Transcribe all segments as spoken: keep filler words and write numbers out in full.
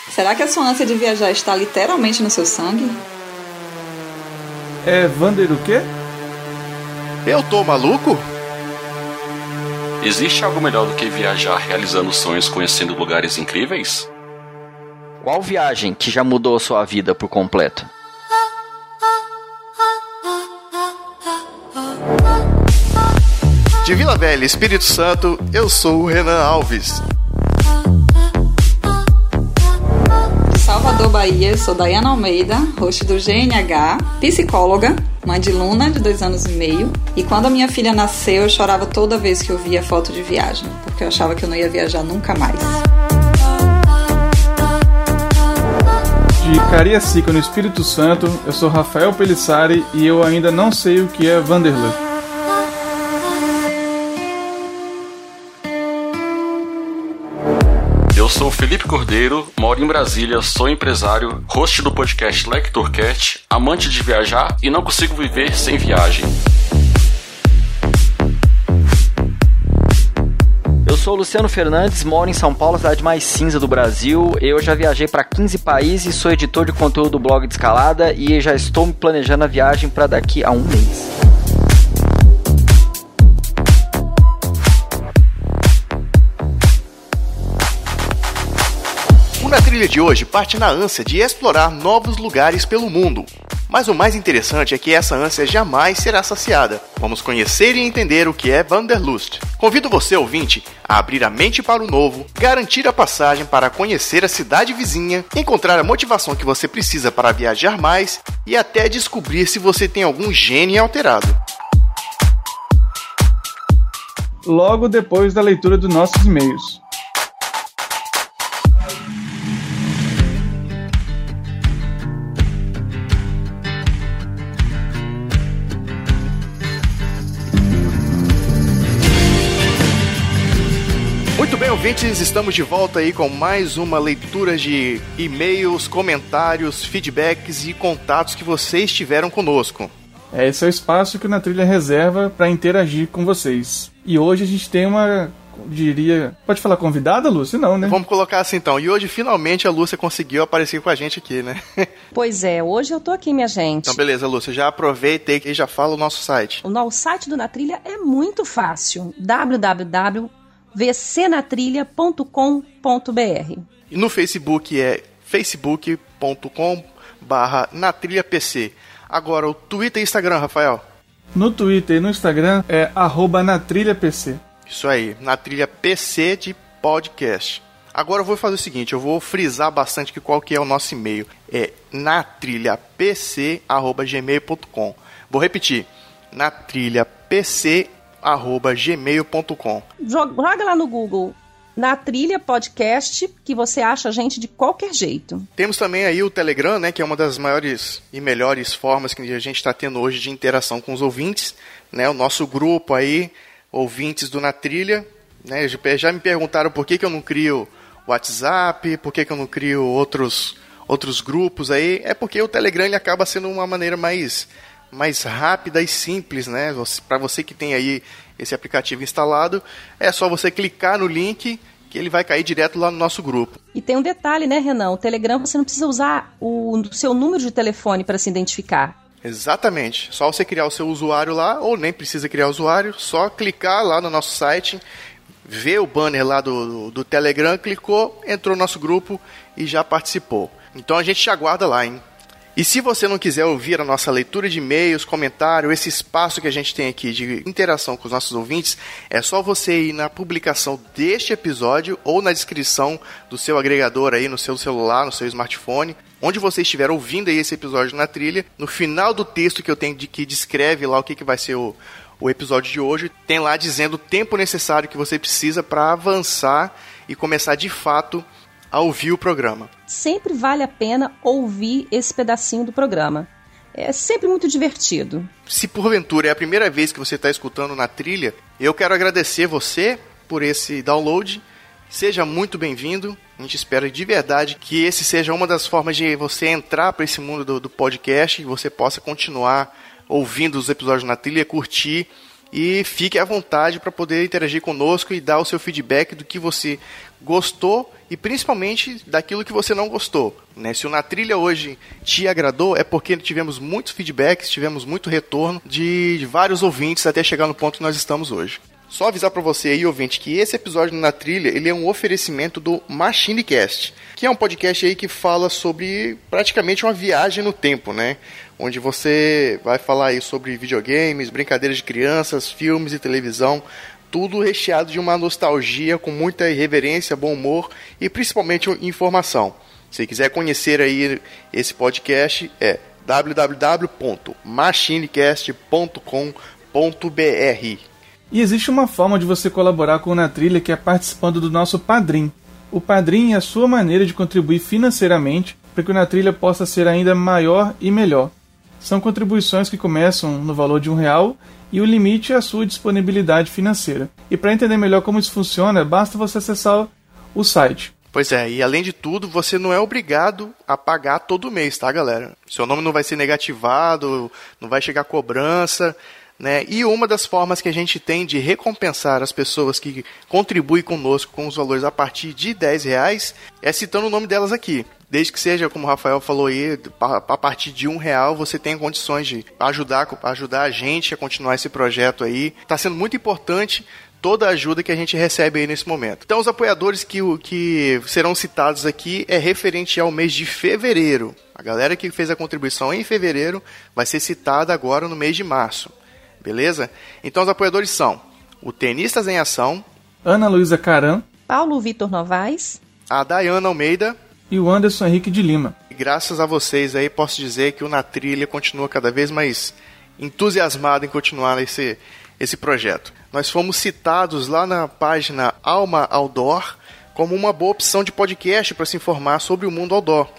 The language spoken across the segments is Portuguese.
Será que a sua ânsia de viajar está literalmente no seu sangue? É Vander o quê? Eu tô maluco? Existe algo melhor do que viajar realizando sonhos, conhecendo lugares incríveis? Qual viagem que já mudou a sua vida por completo? De Vila Velha, Espírito Santo, eu sou o Renan Alves. De Salvador, Bahia, eu sou Dayana Almeida, host do G N H, psicóloga, mãe de Luna, de dois anos e meio. E quando a minha filha nasceu, eu chorava toda vez que eu via foto de viagem, porque eu achava que eu não ia viajar nunca mais. De Cariacica, no Espírito Santo, eu sou Rafael Pelissari e eu ainda não sei o que é Wanderlust. Eu sou Felipe Cordeiro, moro em Brasília, sou empresário, host do podcast LectorCast, amante de viajar e não consigo viver sem viagem. Eu sou Luciano Fernandes, moro em São Paulo, a cidade mais cinza do Brasil. Eu já viajei para quinze países, sou editor de conteúdo do blog de escalada e já estou me planejando a viagem para daqui a um mês. O Na Trilha de hoje parte na ânsia de explorar novos lugares pelo mundo. Mas o mais interessante é que essa ânsia jamais será saciada. Vamos conhecer e entender o que é Wanderlust. Convido você, ouvinte, a abrir a mente para o novo, garantir a passagem para conhecer a cidade vizinha, encontrar a motivação que você precisa para viajar mais e até descobrir se você tem algum gene alterado. Logo depois da leitura dos nossos e-mails. Muito bem, ouvintes, estamos de volta aí com mais uma leitura de e-mails, comentários, feedbacks e contatos que vocês tiveram conosco. É, esse é o espaço que o Na Trilha reserva para interagir com vocês. E hoje a gente tem uma, diria... Pode falar convidada, Lúcia? Não, né? Vamos colocar assim então. E hoje finalmente a Lúcia conseguiu aparecer com a gente aqui, né? Pois é, hoje eu tô aqui, minha gente. Então beleza, Lúcia, já aproveita e já fala o nosso site. O nosso site do Na Trilha é muito fácil. w w w ponto v c na trilha ponto com ponto b r. E no Facebook é facebook ponto com barra natrilhapc. Agora o Twitter e Instagram, Rafael? No Twitter e no Instagram é arroba natrilhapc. Isso aí, natrilhapc de podcast. Agora eu vou fazer o seguinte, eu vou frisar bastante que qual que é o nosso e-mail. É natrilhapc arroba gmail ponto com. Vou repetir, natrilhapc arroba gmail ponto com. Joga lá no Google Na Trilha Podcast, que você acha a gente de qualquer jeito. Temos também aí o Telegram, né, que é uma das maiores e melhores formas que a gente está tendo hoje de interação com os ouvintes, né, o nosso grupo aí, ouvintes do Na Trilha, né, já me perguntaram por que, que eu não crio WhatsApp, por que, que eu não crio outros, outros grupos aí, é porque o Telegram ele acaba sendo uma maneira mais... mais rápida e simples, né? Para você que tem aí esse aplicativo instalado, é só você clicar no link que ele vai cair direto lá no nosso grupo. E tem um detalhe, né, Renan? O Telegram você não precisa usar o seu número de telefone para se identificar. Exatamente. Só você criar o seu usuário lá, ou nem precisa criar usuário, só clicar lá no nosso site, ver o banner lá do, do, do Telegram, clicou, entrou no nosso grupo e já participou. Então a gente te aguarda lá, hein? E se você não quiser ouvir a nossa leitura de e-mails, comentário, esse espaço que a gente tem aqui de interação com os nossos ouvintes, é só você ir na publicação deste episódio ou na descrição do seu agregador aí, no seu celular, no seu smartphone, onde você estiver ouvindo aí esse episódio na trilha. No final do texto que eu tenho de, que descreve lá o que, que vai ser o, o episódio de hoje, tem lá dizendo o tempo necessário que você precisa para avançar e começar de fato a ouvir o programa. Sempre vale a pena ouvir esse pedacinho do programa. É sempre muito divertido. Se porventura é a primeira vez que você está escutando Na Trilha, eu quero agradecer você por esse download. Seja muito bem-vindo. A gente espera de verdade que esse seja uma das formas de você entrar para esse mundo do, do podcast e você possa continuar ouvindo os episódios Na Trilha, curtir E fique à vontade para poder interagir conosco e dar o seu feedback do que você gostou e principalmente daquilo que você não gostou, né? Se o Na Trilha hoje te agradou, é porque tivemos muitos feedbacks, tivemos muito retorno de, de vários ouvintes até chegar no ponto que nós estamos hoje. Só avisar para você aí, ouvinte, que esse episódio do Na Trilha, ele é um oferecimento do MachineCast, que é um podcast aí que fala sobre praticamente uma viagem no tempo, né? Onde você vai falar aí sobre videogames, brincadeiras de crianças, filmes e televisão, tudo recheado de uma nostalgia com muita irreverência, bom humor e principalmente informação. Se quiser conhecer aí esse podcast, é w w w ponto machinecast ponto com ponto b r. E existe uma forma de você colaborar com o Na Trilha, que é participando do nosso Padrim. O Padrim é a sua maneira de contribuir financeiramente para que o Na Trilha possa ser ainda maior e melhor. São contribuições que começam no valor de um real e o limite é a sua disponibilidade financeira. E para entender melhor como isso funciona, basta você acessar o site. Pois é, e além de tudo, você não é obrigado a pagar todo mês, tá, galera? Seu nome não vai ser negativado, não vai chegar cobrança, né? E uma das formas que a gente tem de recompensar as pessoas que contribuem conosco com os valores a partir de dez reais é citando o nome delas aqui. Desde que seja, como o Rafael falou aí, a partir de um real você tem condições de ajudar, ajudar a gente a continuar esse projeto aí. Está sendo muito importante toda a ajuda que a gente recebe aí nesse momento. Então, os apoiadores que, que serão citados aqui é referente ao mês de fevereiro. A galera que fez a contribuição em fevereiro vai ser citada agora no mês de março. Beleza? Então, os apoiadores são o Tenistas em Ação, Ana Luísa Caran, Paulo Vitor Novaes, a Dayana Almeida e o Anderson Henrique de Lima. E graças a vocês aí, posso dizer que o Na Trilha continua cada vez mais entusiasmado em continuar esse, esse projeto. Nós fomos citados lá na página Alma Outdoor como uma boa opção de podcast para se informar sobre o mundo outdoor.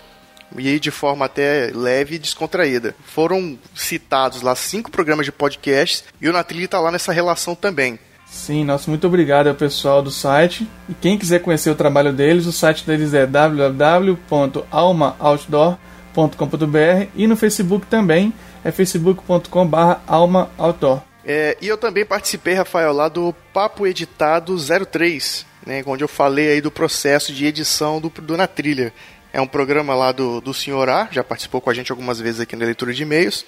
E de forma até leve e descontraída. Foram citados lá cinco programas de podcast e o Na Trilha está lá nessa relação também. Sim, nosso muito obrigado ao pessoal do site. E quem quiser conhecer o trabalho deles, o site deles é w w w ponto alma outdoor ponto com ponto b r e no Facebook também é facebook ponto com barra alma outdoor. É, e eu também participei, Rafael, lá do Papo Editado zero três, né, onde eu falei aí do processo de edição do, do Na Trilha. É um programa lá do, do senhor A, já participou com a gente algumas vezes aqui na leitura de e-mails,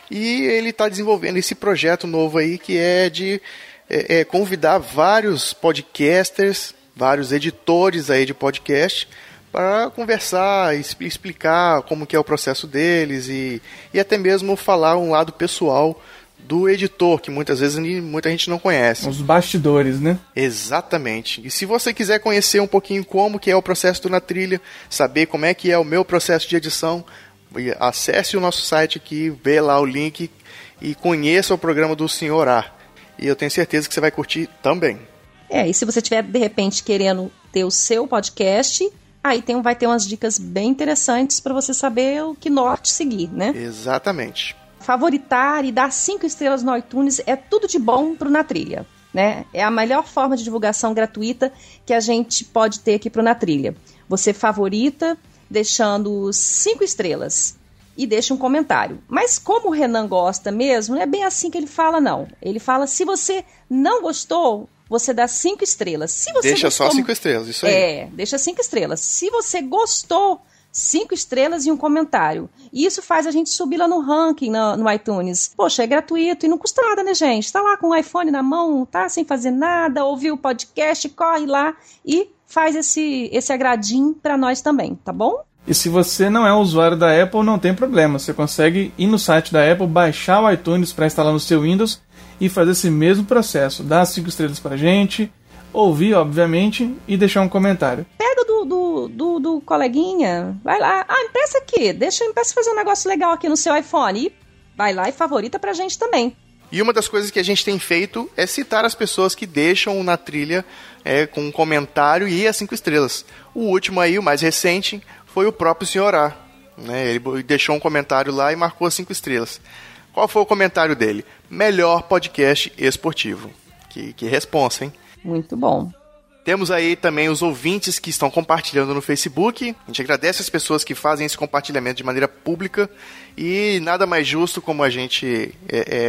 e ele está desenvolvendo esse projeto novo aí que é de é, é, convidar vários podcasters, vários editores aí de podcast para conversar, explicar como que é o processo deles e, e até mesmo falar um lado pessoal do editor, que muitas vezes muita gente não conhece. Os bastidores, né? Exatamente. E se você quiser conhecer um pouquinho como que é o processo do Na Trilha, saber como é que é o meu processo de edição, acesse o nosso site aqui, vê lá o link e conheça o programa do senhor A. E eu tenho certeza que você vai curtir também. É, e se você estiver, de repente, querendo ter o seu podcast, aí tem, vai ter umas dicas bem interessantes para você saber o que norte seguir, né? Exatamente. Favoritar e dar cinco estrelas no iTunes é tudo de bom pro Na Trilha, né? É a melhor forma de divulgação gratuita que a gente pode ter aqui pro Na Trilha. Você favorita deixando cinco estrelas e deixa um comentário. Mas como o Renan gosta mesmo, não é bem assim que ele fala, não. Ele fala, se você não gostou, você dá cinco estrelas. Se você deixa gostou, só cinco estrelas, isso aí. É, deixa cinco estrelas. Se você gostou, cinco estrelas e um comentário. E isso faz a gente subir lá no ranking no, no iTunes. Poxa, é gratuito e não custa nada, né, gente? Tá lá com o iPhone na mão, tá sem fazer nada, ouviu o podcast, corre lá e faz esse, esse agradinho pra nós também, tá bom? E se você não é usuário da Apple, não tem problema. Você consegue ir no site da Apple, baixar o iTunes para instalar no seu Windows e fazer esse mesmo processo. Dar cinco estrelas pra gente, ouvir, obviamente, e deixar um comentário. Pega do, do, do, do coleguinha, vai lá, ah, empresta aqui, deixa, empresta fazer um negócio legal aqui no seu iPhone, e vai lá e favorita pra gente também. E uma das coisas que a gente tem feito é citar as pessoas que deixam Na Trilha é, com um comentário e as cinco estrelas. O último aí, o mais recente, foi o próprio senhor A, né? Ele deixou um comentário lá e marcou as cinco estrelas. Qual foi o comentário dele? Melhor podcast esportivo. Que, que responsa, hein? Muito bom. Temos aí também os ouvintes que estão compartilhando no Facebook. A gente agradece as pessoas que fazem esse compartilhamento de maneira pública. E nada mais justo como a gente é, é,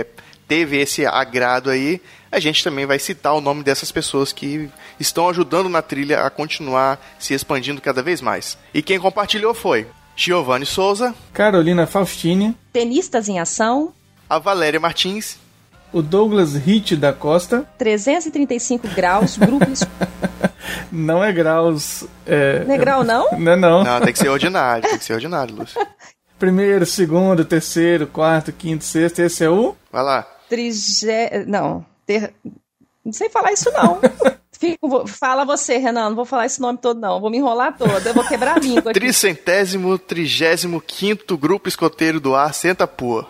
teve esse agrado aí, a gente também vai citar o nome dessas pessoas que estão ajudando na trilha a continuar se expandindo cada vez mais. E quem compartilhou foi Giovanni Souza, Carolina Faustini, Tenistas em Ação, a Valéria Martins, o Douglas Ritt da Costa, trezentos e trinta e cinco graus, grupos... Não é graus... É... Não é grau, não? Não é não. Não, tem que ser ordinário, tem que ser ordinário, Lúcio. Primeiro, segundo, terceiro, quarto, quinto, sexto, esse é o... Vai lá. Trigé... Não, ter... não sei falar isso não. Fico... Fala você, Renan, não vou falar esse nome todo não, vou me enrolar toda, eu vou quebrar a língua aqui. Tricentésimo, trigésimo quinto Grupo Escoteiro do Ar, Senta Pua.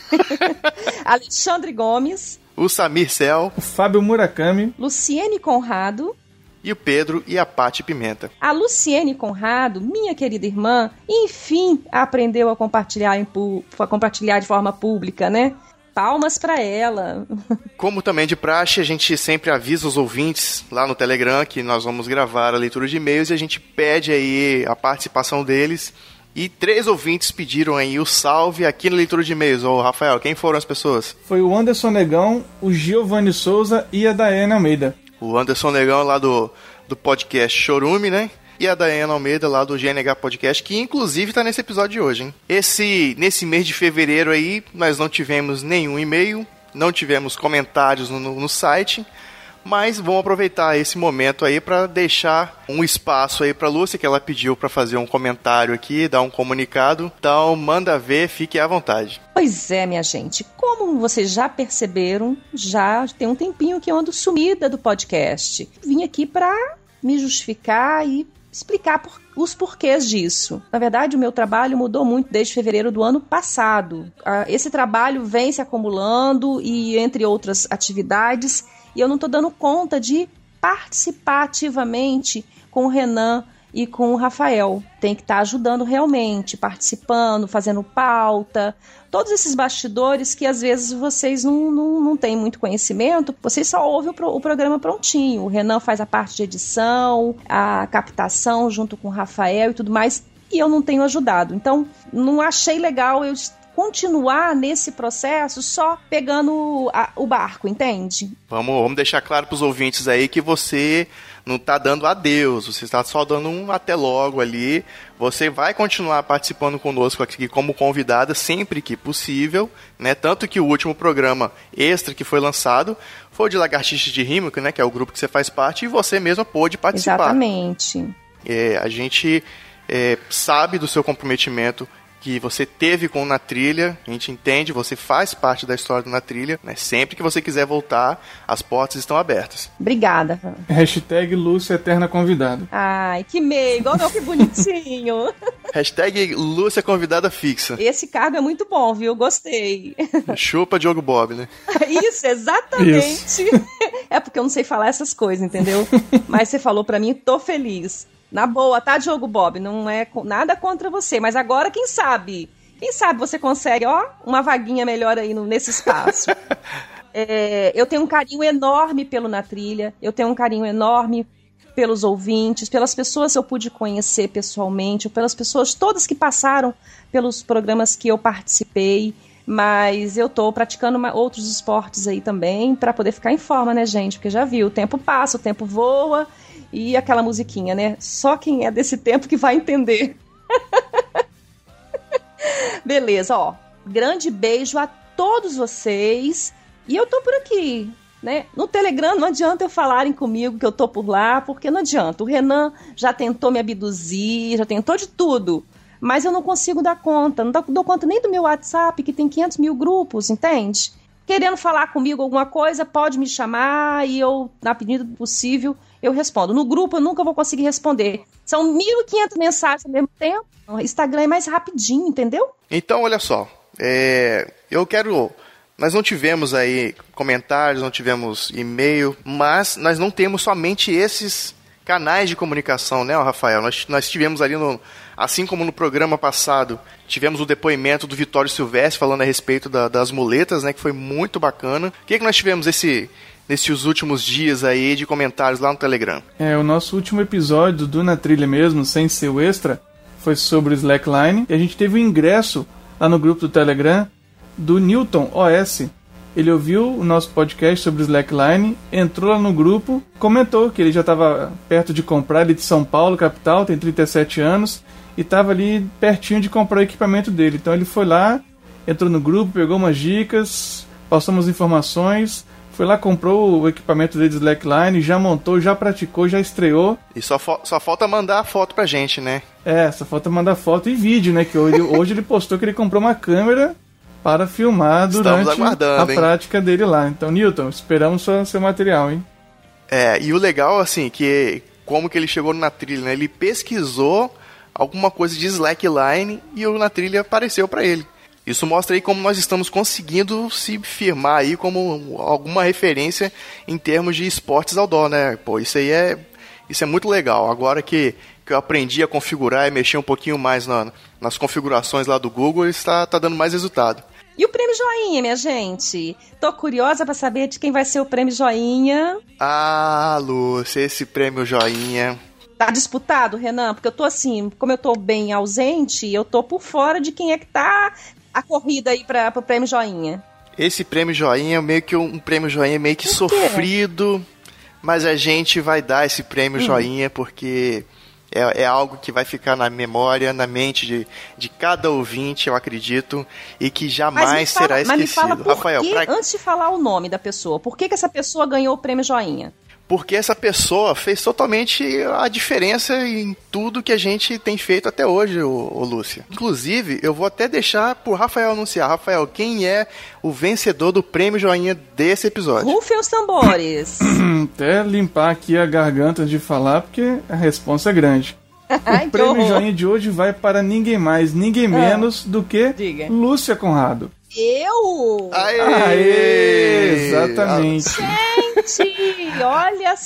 Alexandre Gomes, o Samir Cel, o Fábio Murakami, Luciene Conrado e o Pedro e a Pati Pimenta. A Luciene Conrado, minha querida irmã, enfim, aprendeu a compartilhar, em pu- a compartilhar de forma pública, né? Palmas pra ela. Como também de praxe, a gente sempre avisa os ouvintes lá no Telegram que nós vamos gravar a leitura de e-mails e a gente pede aí a participação deles. E três ouvintes pediram aí o salve aqui na leitura de e-mails. Ô, Rafael, quem foram as pessoas? Foi o Anderson Negão, o Giovanni Souza e a Daiane Almeida. O Anderson Negão lá do, do podcast Chorume, né? E a Daiane Almeida lá do G N H Podcast, que inclusive tá nesse episódio de hoje, hein? Esse, nesse mês de fevereiro aí, nós não tivemos nenhum e-mail, não tivemos comentários no, no site... Mas vamos aproveitar esse momento aí para deixar um espaço aí para Lúcia, que ela pediu para fazer um comentário aqui, dar um comunicado. Então, manda ver, fique à vontade. Pois é, minha gente. Como vocês já perceberam, já tem um tempinho que eu ando sumida do podcast. Vim aqui para me justificar e explicar por, os porquês disso. Na verdade, o meu trabalho mudou muito desde fevereiro do ano passado. Esse trabalho vem se acumulando e, entre outras atividades... E eu não estou dando conta de participar ativamente com o Renan e com o Rafael. Tem que estar tá ajudando realmente, participando, fazendo pauta. Todos esses bastidores que às vezes vocês não, não, não têm muito conhecimento, vocês só ouvem o, pro, o programa prontinho. O Renan faz a parte de edição, a captação junto com o Rafael e tudo mais. E eu não tenho ajudado. Então, não achei legal eu continuar nesse processo só pegando a, o barco, entende? Vamos, vamos deixar claro para os ouvintes aí que você não está dando adeus, você está só dando um até logo ali. Você vai continuar participando conosco aqui como convidada sempre que possível, né? Tanto que o último programa extra que foi lançado foi o de Lagartixas de Rímico, né? Que é o grupo que você faz parte, e você mesma pôde participar. Exatamente. É, a gente é, sabe do seu comprometimento que você teve com o Na Trilha, a gente entende, você faz parte da história do Na Trilha, né? Sempre que você quiser voltar, as portas estão abertas. Obrigada. Hashtag Lúcia Eterna Convidada. Ai, que meio, igual meu, que bonitinho. Hashtag Lúcia Convidada Fixa. Esse cargo é muito bom, viu? Gostei. Chupa Diogo Bob, né? Isso, exatamente. Isso. É porque eu não sei falar essas coisas, entendeu? Mas você falou pra mim, tô feliz. Na boa, tá, Diogo Bob? Não é nada contra você, mas agora, quem sabe? Quem sabe você consegue, ó, uma vaguinha melhor aí no, nesse espaço. É, eu tenho um carinho enorme pelo Na Trilha, eu tenho um carinho enorme pelos ouvintes, pelas pessoas que eu pude conhecer pessoalmente, pelas pessoas todas que passaram pelos programas que eu participei, mas eu tô praticando uma, outros esportes aí também, pra poder ficar em forma, né, gente? Porque já viu, o tempo passa, o tempo voa... E aquela musiquinha, né? Só quem é desse tempo que vai entender. Beleza, ó. Grande beijo a todos vocês. E eu tô por aqui, né? No Telegram não adianta eu falarem comigo que eu tô por lá, porque não adianta. O Renan já tentou me abduzir, já tentou de tudo. Mas eu não consigo dar conta. Não dou conta nem do meu WhatsApp, que tem quinhentos mil grupos, entende? Querendo falar comigo alguma coisa, pode me chamar e eu, na medida do possível, eu respondo. No grupo eu nunca vou conseguir responder. São mil e quinhentas mensagens ao mesmo tempo. O Instagram é mais rapidinho, entendeu? Então, olha só. É, eu quero... Nós não tivemos aí comentários, não tivemos e-mail, mas nós não temos somente esses canais de comunicação, né, Rafael? Nós, nós tivemos ali, no, assim como no programa passado, tivemos o depoimento do Vitório Silvestre falando a respeito da, das muletas, né, que foi muito bacana. O que, que nós tivemos esse, nesses últimos dias aí de comentários lá no Telegram? É, o nosso último episódio do Na Trilha mesmo, sem ser o extra, foi sobre o Slackline, e a gente teve o ingresso lá no grupo do Telegram do Newton O S, Ele ouviu o nosso podcast sobre slackline, entrou lá no grupo, comentou que ele já estava perto de comprar, ele é de São Paulo, capital, tem trinta e sete anos, e estava ali pertinho de comprar o equipamento dele. Então ele foi lá, entrou no grupo, pegou umas dicas, passamos informações, foi lá, comprou o equipamento dele de slackline, já montou, já praticou, já estreou. E só, fo- só falta mandar a foto pra gente, né? É, só falta mandar foto e vídeo, né? Que hoje, hoje ele postou que ele comprou uma câmera para filmar durante a hein? prática dele lá. Então, Newton, esperamos seu, seu material, hein? É, e o legal, assim, que como que ele chegou na trilha, né? Ele pesquisou alguma coisa de slackline e o na trilha apareceu para ele. Isso mostra aí como nós estamos conseguindo se firmar aí como alguma referência em termos de esportes outdoor, né? Pô, isso aí é, isso é muito legal. Agora que, que eu aprendi a configurar e mexer um pouquinho mais na, nas configurações lá do Google, está tá dando mais resultado. E o prêmio Joinha, minha gente? Tô curiosa para saber de quem vai ser o prêmio Joinha. Ah, Lúcia, esse prêmio Joinha... Tá disputado, Renan? Porque eu tô assim, como eu tô bem ausente, eu tô por fora de quem é que tá a corrida aí para pro prêmio Joinha. Esse prêmio Joinha é meio que um, um prêmio Joinha meio que sofrido, mas a gente vai dar esse prêmio hum. Joinha porque é, é algo que vai ficar na memória, na mente de, de cada ouvinte, eu acredito, e que jamais fala, será esquecido. Mas me fala por Rafael, que, pra... antes de falar o nome da pessoa, por que, que essa pessoa ganhou o prêmio Joinha? Porque essa pessoa fez totalmente a diferença em tudo que a gente tem feito até hoje, ô, ô Lúcia. Inclusive, eu vou até deixar pro Rafael anunciar. Rafael, quem é o vencedor do prêmio Joinha desse episódio? Rufem os tambores. Até limpar aqui a garganta de falar, porque a responsa é grande. O prêmio Joinha de hoje vai para ninguém mais, ninguém menos do que Diga. Lúcia Conrado. Eu? Aê! Aê! Exatamente. Gente, olha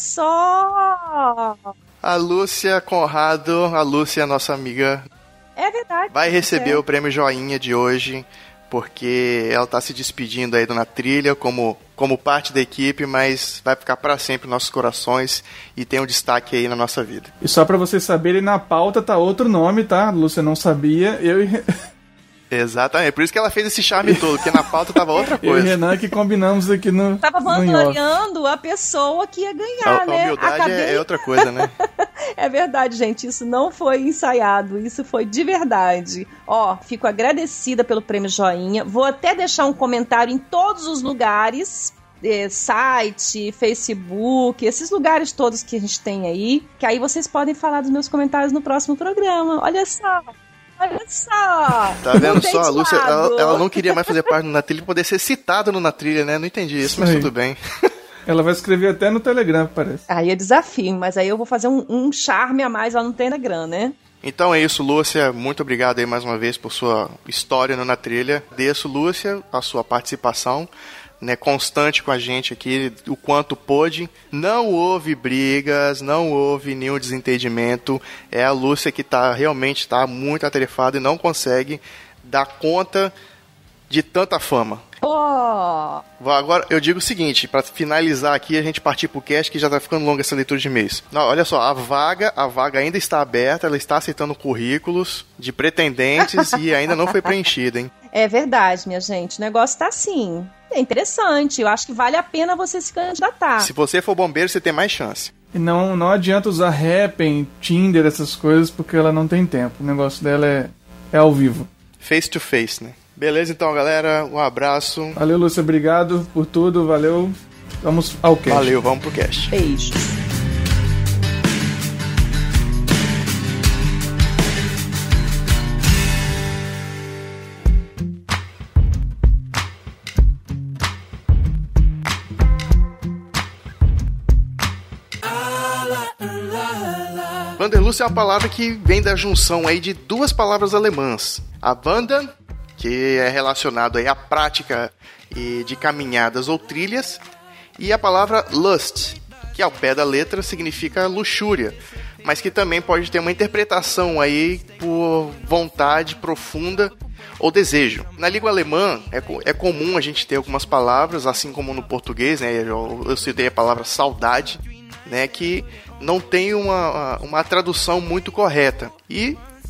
só! A Lúcia Conrado, a Lúcia, nossa amiga, é verdade, vai receber é. o prêmio Joinha de hoje, porque ela está se despedindo aí na trilha como, como parte da equipe, mas vai ficar para sempre nos nossos corações e tem um destaque aí na nossa vida. E só para vocês saberem, na pauta tá outro nome, tá? A Lúcia não sabia, eu e... Exatamente, por isso que ela fez esse charme todo, porque na pauta tava outra coisa. Eu e Renan que combinamos aqui no Tava vangloriando a pessoa que ia ganhar, a, né? A humildade Acabei... é outra coisa, né? É verdade, gente, isso não foi ensaiado, isso foi de verdade. Ó, fico agradecida pelo prêmio Joinha, vou até deixar um comentário em todos os lugares... É, site, Facebook, esses lugares todos que a gente tem aí, que aí vocês podem falar dos meus comentários no próximo programa. Olha só! Olha só! Tá vendo só? A Lúcia, ela, ela não queria mais fazer parte do Na Trilha e poder ser citada no Na Trilha, né? Não entendi isso, mas tudo bem. Ela vai escrever até no Telegram, parece. Aí é desafio, mas aí eu vou fazer um, um charme a mais lá no Telegram, né? Então é isso, Lúcia. Muito obrigado aí mais uma vez por sua história no Na Trilha. Agradeço, Lúcia, a sua participação, né, constante com a gente aqui, o quanto pôde. Não houve brigas, não houve nenhum desentendimento. É a Lúcia que tá, realmente está muito atarefada e não consegue dar conta de tanta fama. Oh. Agora eu digo o seguinte, para finalizar aqui, a gente partir pro cast, que já tá ficando longa essa leitura de e-mails. Não, olha só, a vaga, a vaga ainda está aberta, ela está aceitando currículos de pretendentes e ainda não foi preenchida, hein? É verdade, minha gente, o negócio tá assim. É interessante, eu acho que vale a pena você se candidatar. Se você for bombeiro, você tem mais chance. E não, não adianta usar Happn, Tinder, essas coisas, porque ela não tem tempo. O negócio dela é, é ao vivo. Face to face, né? Beleza, então, galera. Um abraço. Valeu, Lúcia. Obrigado por tudo. Valeu. Vamos ao cast. Valeu, vamos pro cast. Beijo. Wanderlust é uma palavra que vem da junção aí de duas palavras alemãs. A Wandern, que é relacionado aí à prática de caminhadas ou trilhas, e a palavra Lust, que ao pé da letra significa luxúria, mas que também pode ter uma interpretação aí por vontade profunda ou desejo. Na língua alemã é, é comum a gente ter algumas palavras, assim como no português, né? Eu, eu citei a palavra saudade, né? Que não tem uma, uma tradução muito correta. E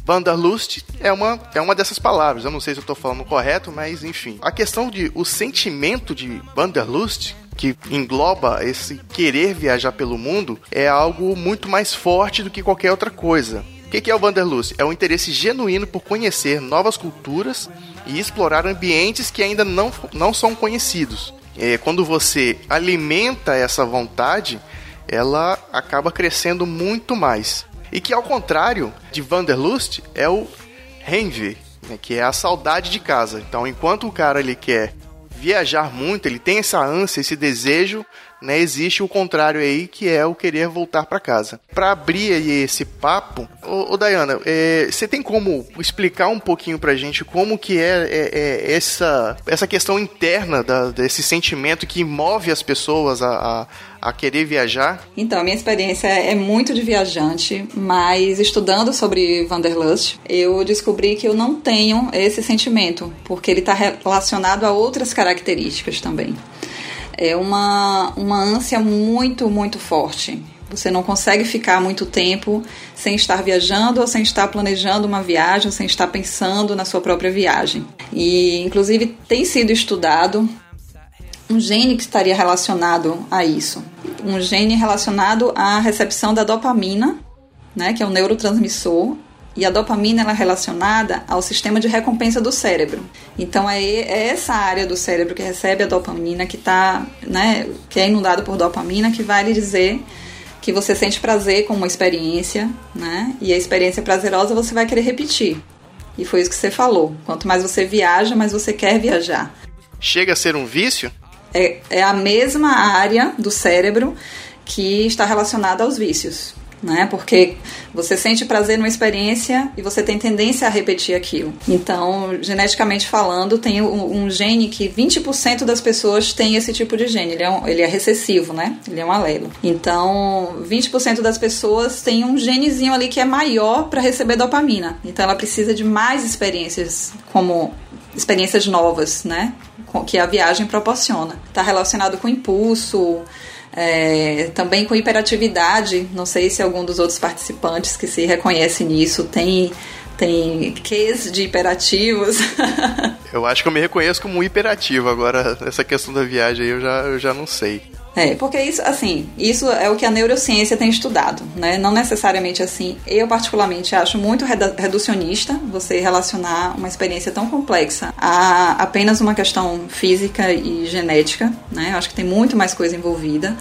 Wanderlust é uma, é uma dessas palavras. Eu não sei se eu estou falando correto, mas enfim. A questão de o sentimento de Wanderlust, que engloba esse querer viajar pelo mundo, é algo muito mais forte do que qualquer outra coisa. O que é o Wanderlust? É um interesse genuíno por conhecer novas culturas e explorar ambientes que ainda não, não são conhecidos. É, quando você alimenta essa vontade, ela acaba crescendo muito mais. E que, ao contrário de Wanderlust, é o Heimweh, né, que é a saudade de casa. Então, enquanto o cara ele quer viajar muito, ele tem essa ânsia, esse desejo, né, existe o contrário aí, que é o querer voltar para casa. Para abrir aí esse papo, ô, ô Dayana, é, você tem como explicar um pouquinho pra gente como que é, é, é essa, essa questão interna da, desse sentimento que move as pessoas a, a, a querer viajar? Então, a minha experiência é muito de viajante, mas estudando sobre Wanderlust, eu descobri que eu não tenho esse sentimento, porque ele está relacionado a outras características também. É uma, uma ânsia muito, muito forte. Você não consegue ficar muito tempo sem estar viajando ou sem estar planejando uma viagem, ou sem estar pensando na sua própria viagem. E, inclusive, tem sido estudado um gene que estaria relacionado a isso. Um gene relacionado à recepção da dopamina, né, que é um neurotransmissor. E a dopamina ela é relacionada ao sistema de recompensa do cérebro. Então é, é essa área do cérebro que recebe a dopamina, que, tá, né, que é inundada por dopamina, que vai lhe dizer que você sente prazer com uma experiência, né? E a experiência prazerosa você vai querer repetir. E foi isso que você falou. Quanto mais você viaja, mais você quer viajar. Chega a ser um vício? É, é a mesma área do cérebro que está relacionada aos vícios. Né? Porque você sente prazer numa experiência e você tem tendência a repetir aquilo. Então, geneticamente falando, tem um, um gene que vinte por cento das pessoas tem esse tipo de gene. Ele é, um, ele é recessivo, né? Ele é um alelo. Então, vinte por cento das pessoas tem um genezinho ali que é maior para receber dopamina. Então, ela precisa de mais experiências, como experiências novas, né? Que a viagem proporciona. Está relacionado com impulso, É, também com hiperatividade. Não sei se algum dos outros participantes que se reconhece nisso tem, tem quês de hiperativos. Eu acho que eu me reconheço como hiperativo. Agora, essa questão da viagem aí eu já, eu já não sei. É, porque isso, assim, isso é o que a neurociência tem estudado, né? Não necessariamente assim. Eu, particularmente, acho muito reducionista você relacionar uma experiência tão complexa a apenas uma questão física e genética, né? Eu acho que tem muito mais coisa envolvida.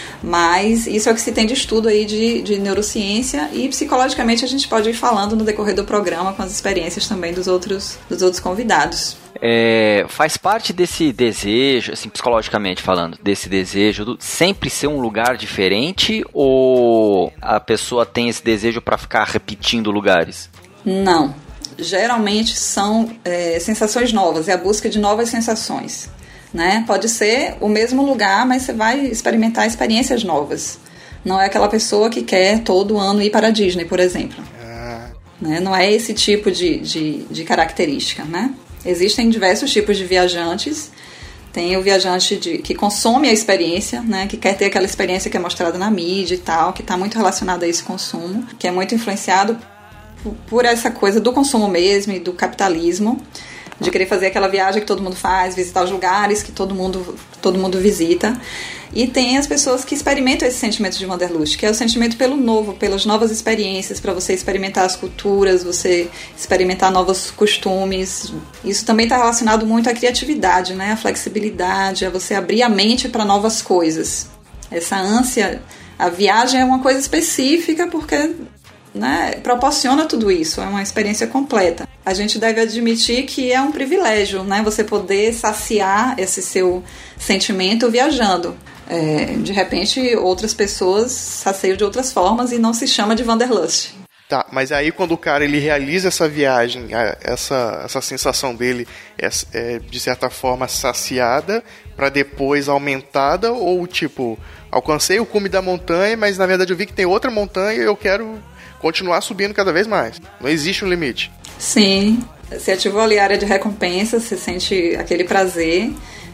Mas isso é o que se tem de estudo aí de, de neurociência, e psicologicamente a gente pode ir falando no decorrer do programa com as experiências também dos outros, dos outros convidados. É, faz parte desse desejo, assim, psicologicamente falando, desse desejo do sempre ser um lugar diferente, ou a pessoa tem esse desejo para ficar repetindo lugares? Não. Geralmente são é, sensações novas, é a busca de novas sensações. Né? Pode ser o mesmo lugar, mas você vai experimentar experiências novas. Não é aquela pessoa que quer todo ano ir para a Disney, por exemplo. Ah. Né? Não é esse tipo de, de, de característica, né? Existem diversos tipos de viajantes. Tem o viajante de, que consome a experiência, né? Que quer ter aquela experiência que é mostrada na mídia e tal, que está muito relacionado a esse consumo, que é muito influenciado por, por essa coisa do consumo mesmo e do capitalismo, de querer fazer aquela viagem que todo mundo faz, visitar os lugares que todo mundo, todo mundo visita. E tem as pessoas que experimentam esse sentimento de Wanderlust, que é o sentimento pelo novo, pelas novas experiências, para você experimentar as culturas, você experimentar novos costumes. Isso também está relacionado muito à criatividade, né? À flexibilidade, a você abrir a mente para novas coisas. Essa ânsia, a viagem é uma coisa específica porque, né, proporciona tudo isso, é uma experiência completa. A gente deve admitir que é um privilégio, né, você poder saciar esse seu sentimento viajando. É, de repente, outras pessoas saciam de outras formas e não se chama de Wanderlust. Tá, mas aí quando o cara ele realiza essa viagem, essa, essa sensação dele é, é de certa forma saciada para depois aumentada, ou tipo, alcancei o cume da montanha, mas na verdade eu vi que tem outra montanha e eu quero continuar subindo cada vez mais. Não existe um limite. Sim, você ativou ali a área de recompensa, você sente aquele prazer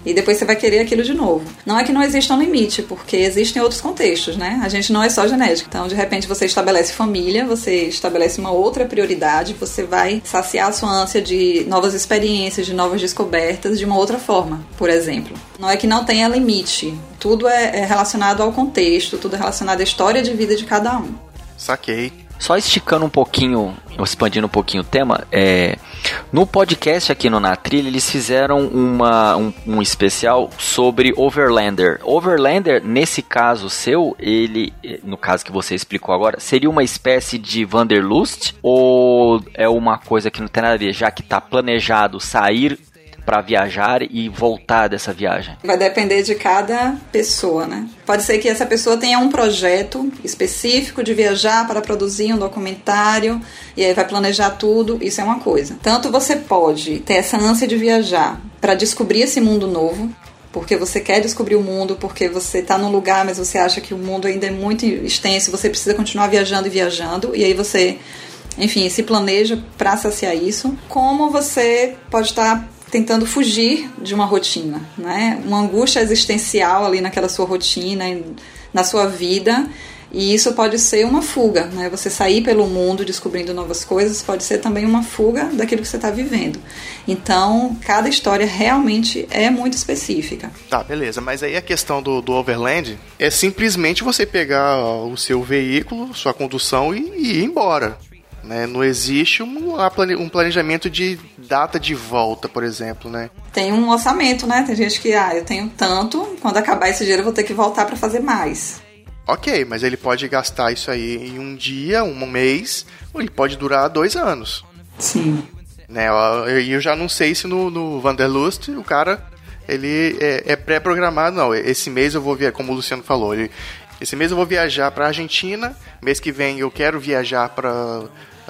e depois você vai querer aquilo de novo. Não é que não exista um limite, porque existem outros contextos, né? A gente não é só genética. Então, de repente, você estabelece família, você estabelece uma outra prioridade, você vai saciar a sua ânsia de novas experiências, de novas descobertas de uma outra forma, por exemplo. Não é que não tenha limite. Tudo é relacionado ao contexto, tudo é relacionado à história de vida de cada um. Saquei. Só esticando um pouquinho, expandindo um pouquinho o tema, é, no podcast aqui no Na Trilha, eles fizeram uma, um, um especial sobre Overlander. Overlander, nesse caso seu, ele, no caso que você explicou agora, seria uma espécie de Wanderlust? Ou é uma coisa que não tem nada a ver, já que está planejado sair para viajar e voltar dessa viagem? Vai depender de cada pessoa, né? Pode ser que essa pessoa tenha um projeto específico de viajar para produzir um documentário e aí vai planejar tudo, isso é uma coisa. Tanto você pode ter essa ânsia de viajar para descobrir esse mundo novo, porque você quer descobrir o mundo, porque você está num lugar, mas você acha que o mundo ainda é muito extenso, você precisa continuar viajando e viajando, e aí você, enfim, se planeja para saciar isso. Como você pode estar tentando fugir de uma rotina, né? Uma angústia existencial ali naquela sua rotina, na sua vida, e isso pode ser uma fuga, né? Você sair pelo mundo descobrindo novas coisas pode ser também uma fuga daquilo que você está vivendo. Então, cada história realmente é muito específica. Tá, beleza, mas aí a questão do, do Overland é simplesmente você pegar o seu veículo, sua condução e, e ir embora. Né? Não existe um, um planejamento de data de volta, por exemplo, né? Tem um orçamento, né? Tem gente que, ah, eu tenho tanto, quando acabar esse dinheiro eu vou ter que voltar para fazer mais. Ok, mas ele pode gastar isso aí em um dia, um mês, ou ele pode durar dois anos. Sim. Né? Eu, eu já não sei se no, no Wanderlust o cara ele é, é pré-programado, não. Esse mês eu vou viajar, como o Luciano falou, ele, esse mês eu vou viajar para a Argentina, mês que vem eu quero viajar para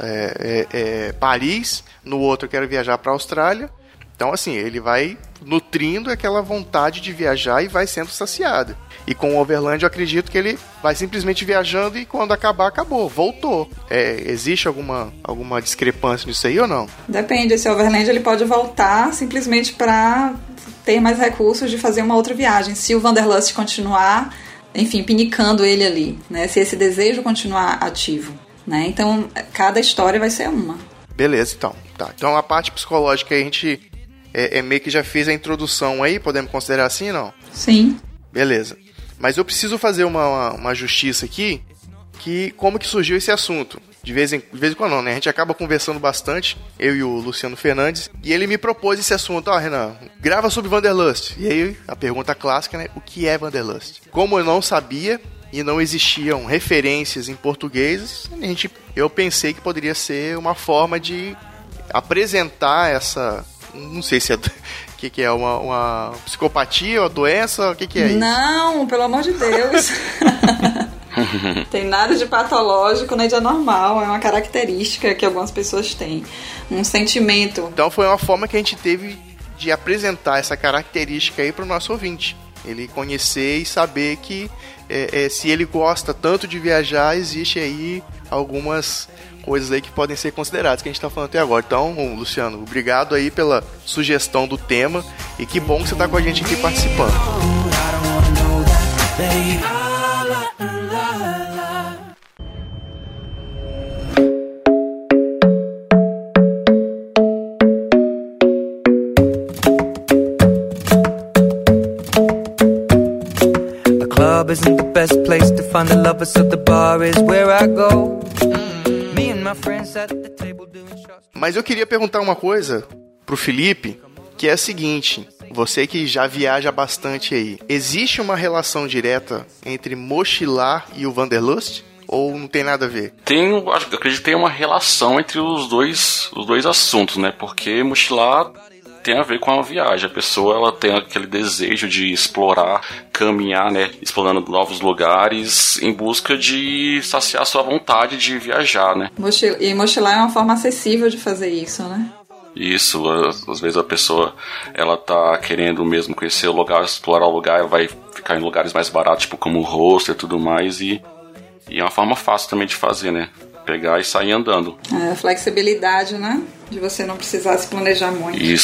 é, é, é, Paris, no outro eu quero viajar para a Austrália. Então, assim, ele vai nutrindo aquela vontade de viajar e vai sendo saciado. E com o Overland eu acredito que ele vai simplesmente viajando e quando acabar, acabou, voltou. É, existe alguma, alguma discrepância nisso aí ou não? Depende, esse Overland ele pode voltar simplesmente para ter mais recursos de fazer uma outra viagem. Se o Wanderlust continuar, enfim, pinicando ele ali, né? Se esse desejo continuar ativo, né? Então, cada história vai ser uma. Beleza, então. Tá. Então, a parte psicológica a gente é, é meio que já fez a introdução aí, podemos considerar assim, não? Sim. Beleza. Mas eu preciso fazer uma, uma, uma justiça aqui, que como que surgiu esse assunto. De vez em, de vez em quando não, né? A gente acaba conversando bastante, eu e o Luciano Fernandes, e ele me propôs esse assunto. Ó, oh, Renan, grava sobre Wanderlust. E aí, a pergunta clássica, né? O que é Wanderlust? Como eu não sabia e não existiam referências em português, a gente, eu pensei que poderia ser uma forma de apresentar essa... Não sei se é... O que, que é? Uma, uma psicopatia, uma doença? O que, que é isso? Não, pelo amor de Deus. Tem nada de patológico nem de anormal. É uma característica que algumas pessoas têm. Um sentimento. Então foi uma forma que a gente teve de apresentar essa característica aí para o nosso ouvinte. Ele conhecer e saber que é, é, se ele gosta tanto de viajar, existe aí algumas coisas aí que podem ser consideradas, que a gente está falando até agora. Então, Luciano, obrigado aí pela sugestão do tema e que bom que você está com a gente aqui participando. The club isn't the best place to find the lovers, so the bar is where I go. Mas eu queria perguntar uma coisa pro Felipe, que é a seguinte: você que já viaja bastante aí, existe uma relação direta entre mochilar e o Wanderlust? Ou não tem nada a ver? Tem, acredito que tem uma relação entre os dois, os dois assuntos, né? Porque mochilar tem a ver com a viagem. A pessoa ela tem aquele desejo de explorar, caminhar, né, explorando novos lugares em busca de saciar sua vontade de viajar, né? Mochil- e mochilar é uma forma acessível de fazer isso, né? Isso, às vezes a pessoa ela tá querendo mesmo conhecer o lugar, explorar o lugar, vai ficar em lugares mais baratos, tipo como o hostel e tudo mais, e, e é uma forma fácil também de fazer, né? Pegar e sair andando. É, a flexibilidade, né? De você não precisar se planejar muito. Isso.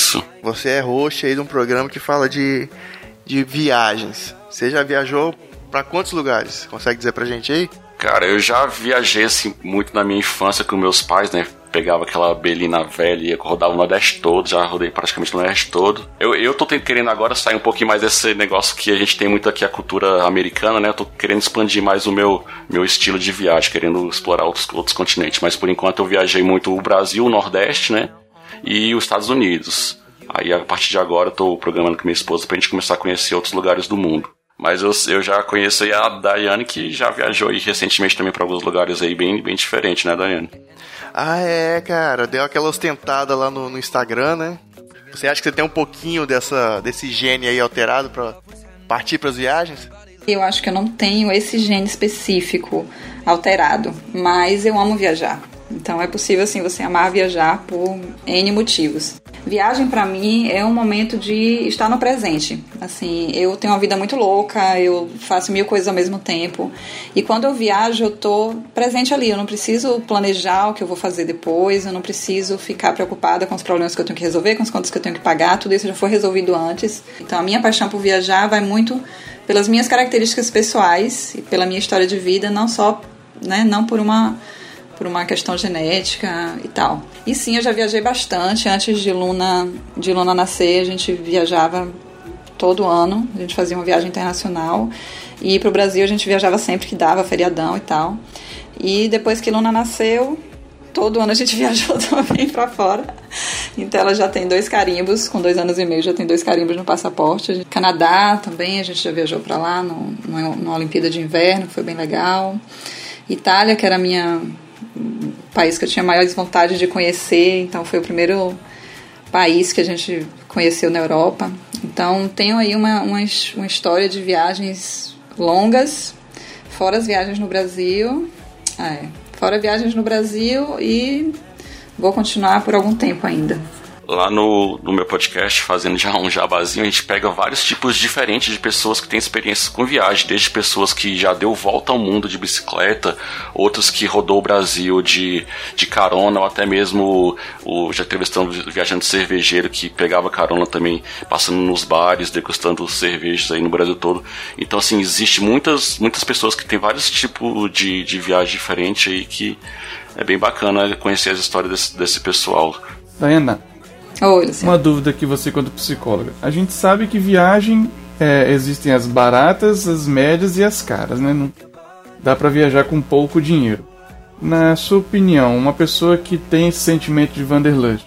você é host aí de um programa que fala de, de viagens. Você já viajou pra quantos lugares? Consegue dizer pra gente aí? Cara, eu já viajei assim muito na minha infância com meus pais, né? Pegava aquela belina velha e rodava o Nordeste todo, já rodei praticamente o Nordeste todo. Eu, eu tô querendo agora sair um pouquinho mais desse negócio que a gente tem muito aqui, a cultura americana, né? Eu tô querendo expandir mais o meu, meu estilo de viagem, querendo explorar outros, outros continentes. Mas por enquanto eu viajei muito o Brasil, o Nordeste, né? E os Estados Unidos. Aí a partir de agora eu tô programando com minha esposa pra gente começar a conhecer outros lugares do mundo. Mas eu, eu já conheço aí a Daiane, que já viajou aí recentemente também pra alguns lugares aí bem, bem diferentes, né, Daiane? Ah, é, cara. Deu aquela ostentada lá no, no Instagram, né? Você acha que você tem um pouquinho dessa, desse gene aí alterado pra partir pras viagens? Eu acho que eu não tenho esse gene específico alterado, mas eu amo viajar. Então é possível, assim, você amar viajar por N motivos. Viagem pra mim é um momento de estar no presente. Assim, eu tenho uma vida muito louca, eu faço mil coisas ao mesmo tempo. E quando eu viajo, eu tô presente ali. Eu não preciso planejar o que eu vou fazer depois, eu não preciso ficar preocupada com os problemas que eu tenho que resolver, com as contas que eu tenho que pagar. Tudo isso já foi resolvido antes. Então a minha paixão por viajar vai muito pelas minhas características pessoais e pela minha história de vida, não só, né, não por uma... por uma questão genética e tal. E sim, eu já viajei bastante. Antes de Luna, de Luna nascer, a gente viajava todo ano. A gente fazia uma viagem internacional. E pro Brasil a gente viajava sempre que dava, feriadão e tal. E depois que Luna nasceu, todo ano a gente viajou também pra fora. Então ela já tem dois carimbos, com dois anos e meio já tem dois carimbos no passaporte. Canadá também, a gente já viajou pra lá, no, no, numa Olimpíada de Inverno, que foi bem legal. Itália, que era a minha... país que eu tinha maior vontade de conhecer, então foi o primeiro país que a gente conheceu na Europa. Então tenho aí uma, uma, uma história de viagens longas, fora as viagens no Brasil, é, fora viagens no Brasil, e vou continuar por algum tempo ainda. Lá no, no meu podcast, fazendo já um jabazinho, a gente pega vários tipos diferentes de pessoas que têm experiências com viagem, desde pessoas que já deu volta ao mundo de bicicleta, outros que rodou o Brasil de, de carona, ou até mesmo o, já entrevistamos viajante cervejeiro que pegava carona também, passando nos bares, degustando cervejas aí no Brasil todo. Então, assim, existe muitas, muitas pessoas que têm vários tipos de, de viagem diferente aí, que é bem bacana conhecer as histórias desse, desse pessoal. Diana, Oi, uma dúvida aqui, você quanto psicóloga. A gente sabe que viagem, é, existem as baratas, as médias e as caras, né? Não dá pra viajar com pouco dinheiro. Na sua opinião, uma pessoa que tem esse sentimento de Wanderlust,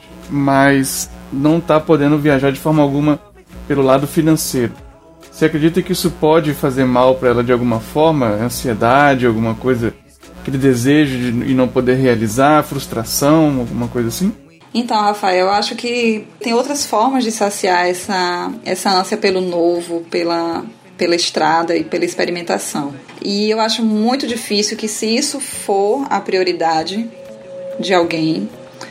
mas não tá podendo viajar de forma alguma pelo lado financeiro, você acredita que isso pode fazer mal pra ela de alguma forma? Ansiedade, alguma coisa, aquele desejo de e não poder realizar, frustração, alguma coisa assim? Então, Rafael, eu acho que tem outras formas de saciar essa, essa ânsia pelo novo, pela, pela estrada e pela experimentação. E eu acho muito difícil que, se isso for a prioridade de alguém,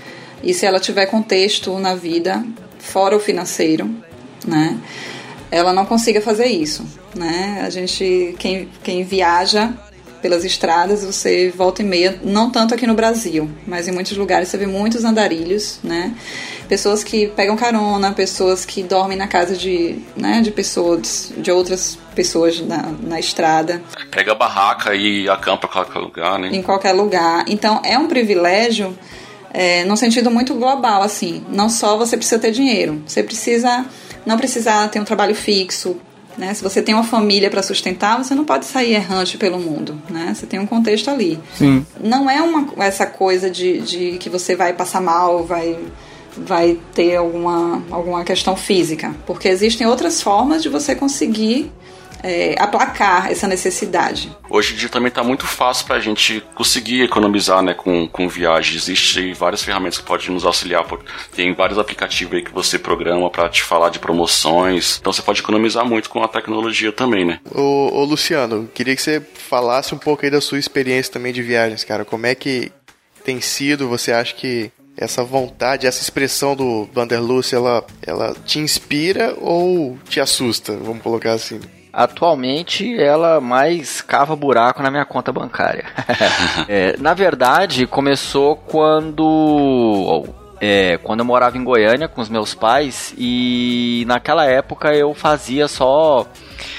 e se ela tiver contexto na vida, fora o financeiro, né, ela não consiga fazer isso, né? A gente, quem, quem viaja pelas estradas, você volta e meia, não tanto aqui no Brasil, mas em muitos lugares você vê muitos andarilhos, né? Pessoas que pegam carona, pessoas que dormem na casa de, né, de pessoas, de outras pessoas na, na estrada. Pega a barraca e acampa em qualquer lugar, né? Em qualquer lugar. Então é um privilégio, é, num sentido muito global, assim. Não só você precisa ter dinheiro, você precisa não precisar ter um trabalho fixo, né? Se você tem uma família para sustentar, você não pode sair errante pelo mundo, né? Você tem um contexto ali. Sim. Não é uma, essa coisa de, de que você vai passar mal, vai, vai ter alguma, alguma questão física, porque existem outras formas de você conseguir é, aplacar essa necessidade. Hoje em dia também está muito fácil para a gente conseguir economizar, né, com, com viagem. Existem várias ferramentas que podem nos auxiliar. Tem vários aplicativos aí que você programa para te falar de promoções. Então você pode economizar muito com a tecnologia também, né? Ô, ô Luciano, queria que você falasse um pouco aí da sua experiência também de viagens, cara. Como é que tem sido? Você acha que essa vontade, essa expressão do Wanderlust, ela, ela te inspira ou te assusta? Vamos colocar assim. Atualmente, ela mais cava buraco na minha conta bancária. É, na verdade, começou quando... é, quando eu morava em Goiânia com os meus pais, e naquela época eu fazia só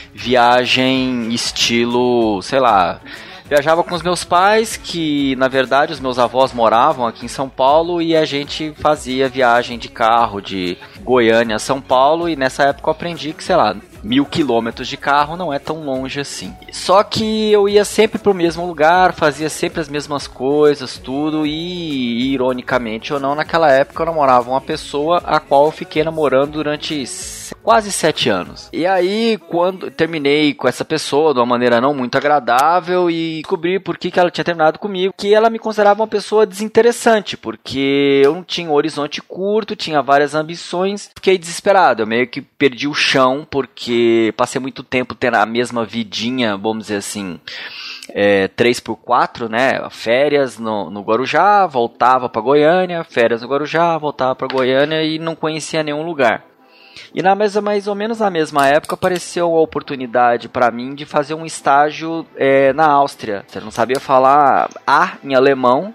viagem estilo, sei lá, viajava com os meus pais, que na verdade os meus avós moravam aqui em São Paulo, e a gente fazia viagem de carro de Goiânia a São Paulo, e nessa época eu aprendi que, sei lá, mil quilômetros de carro não é tão longe assim. Só que eu ia sempre pro mesmo lugar, fazia sempre as mesmas coisas, tudo, e ironicamente ou não, naquela época eu namorava uma pessoa a qual eu fiquei namorando durante quase sete anos. E aí, quando terminei com essa pessoa de uma maneira não muito agradável, e descobri por que, que ela tinha terminado comigo, que ela me considerava uma pessoa desinteressante, porque eu não tinha um horizonte curto, tinha várias ambições, fiquei desesperado, eu meio que perdi o chão, porque passei muito tempo tendo a mesma vidinha, vamos dizer assim, é, três por quatro, né, férias no, no Guarujá, voltava para Goiânia, férias no Guarujá, voltava para Goiânia, e não conhecia nenhum lugar. E na mesma, mais ou menos na mesma época apareceu a oportunidade para mim de fazer um estágio é, na Áustria. Você não sabia falar A em alemão,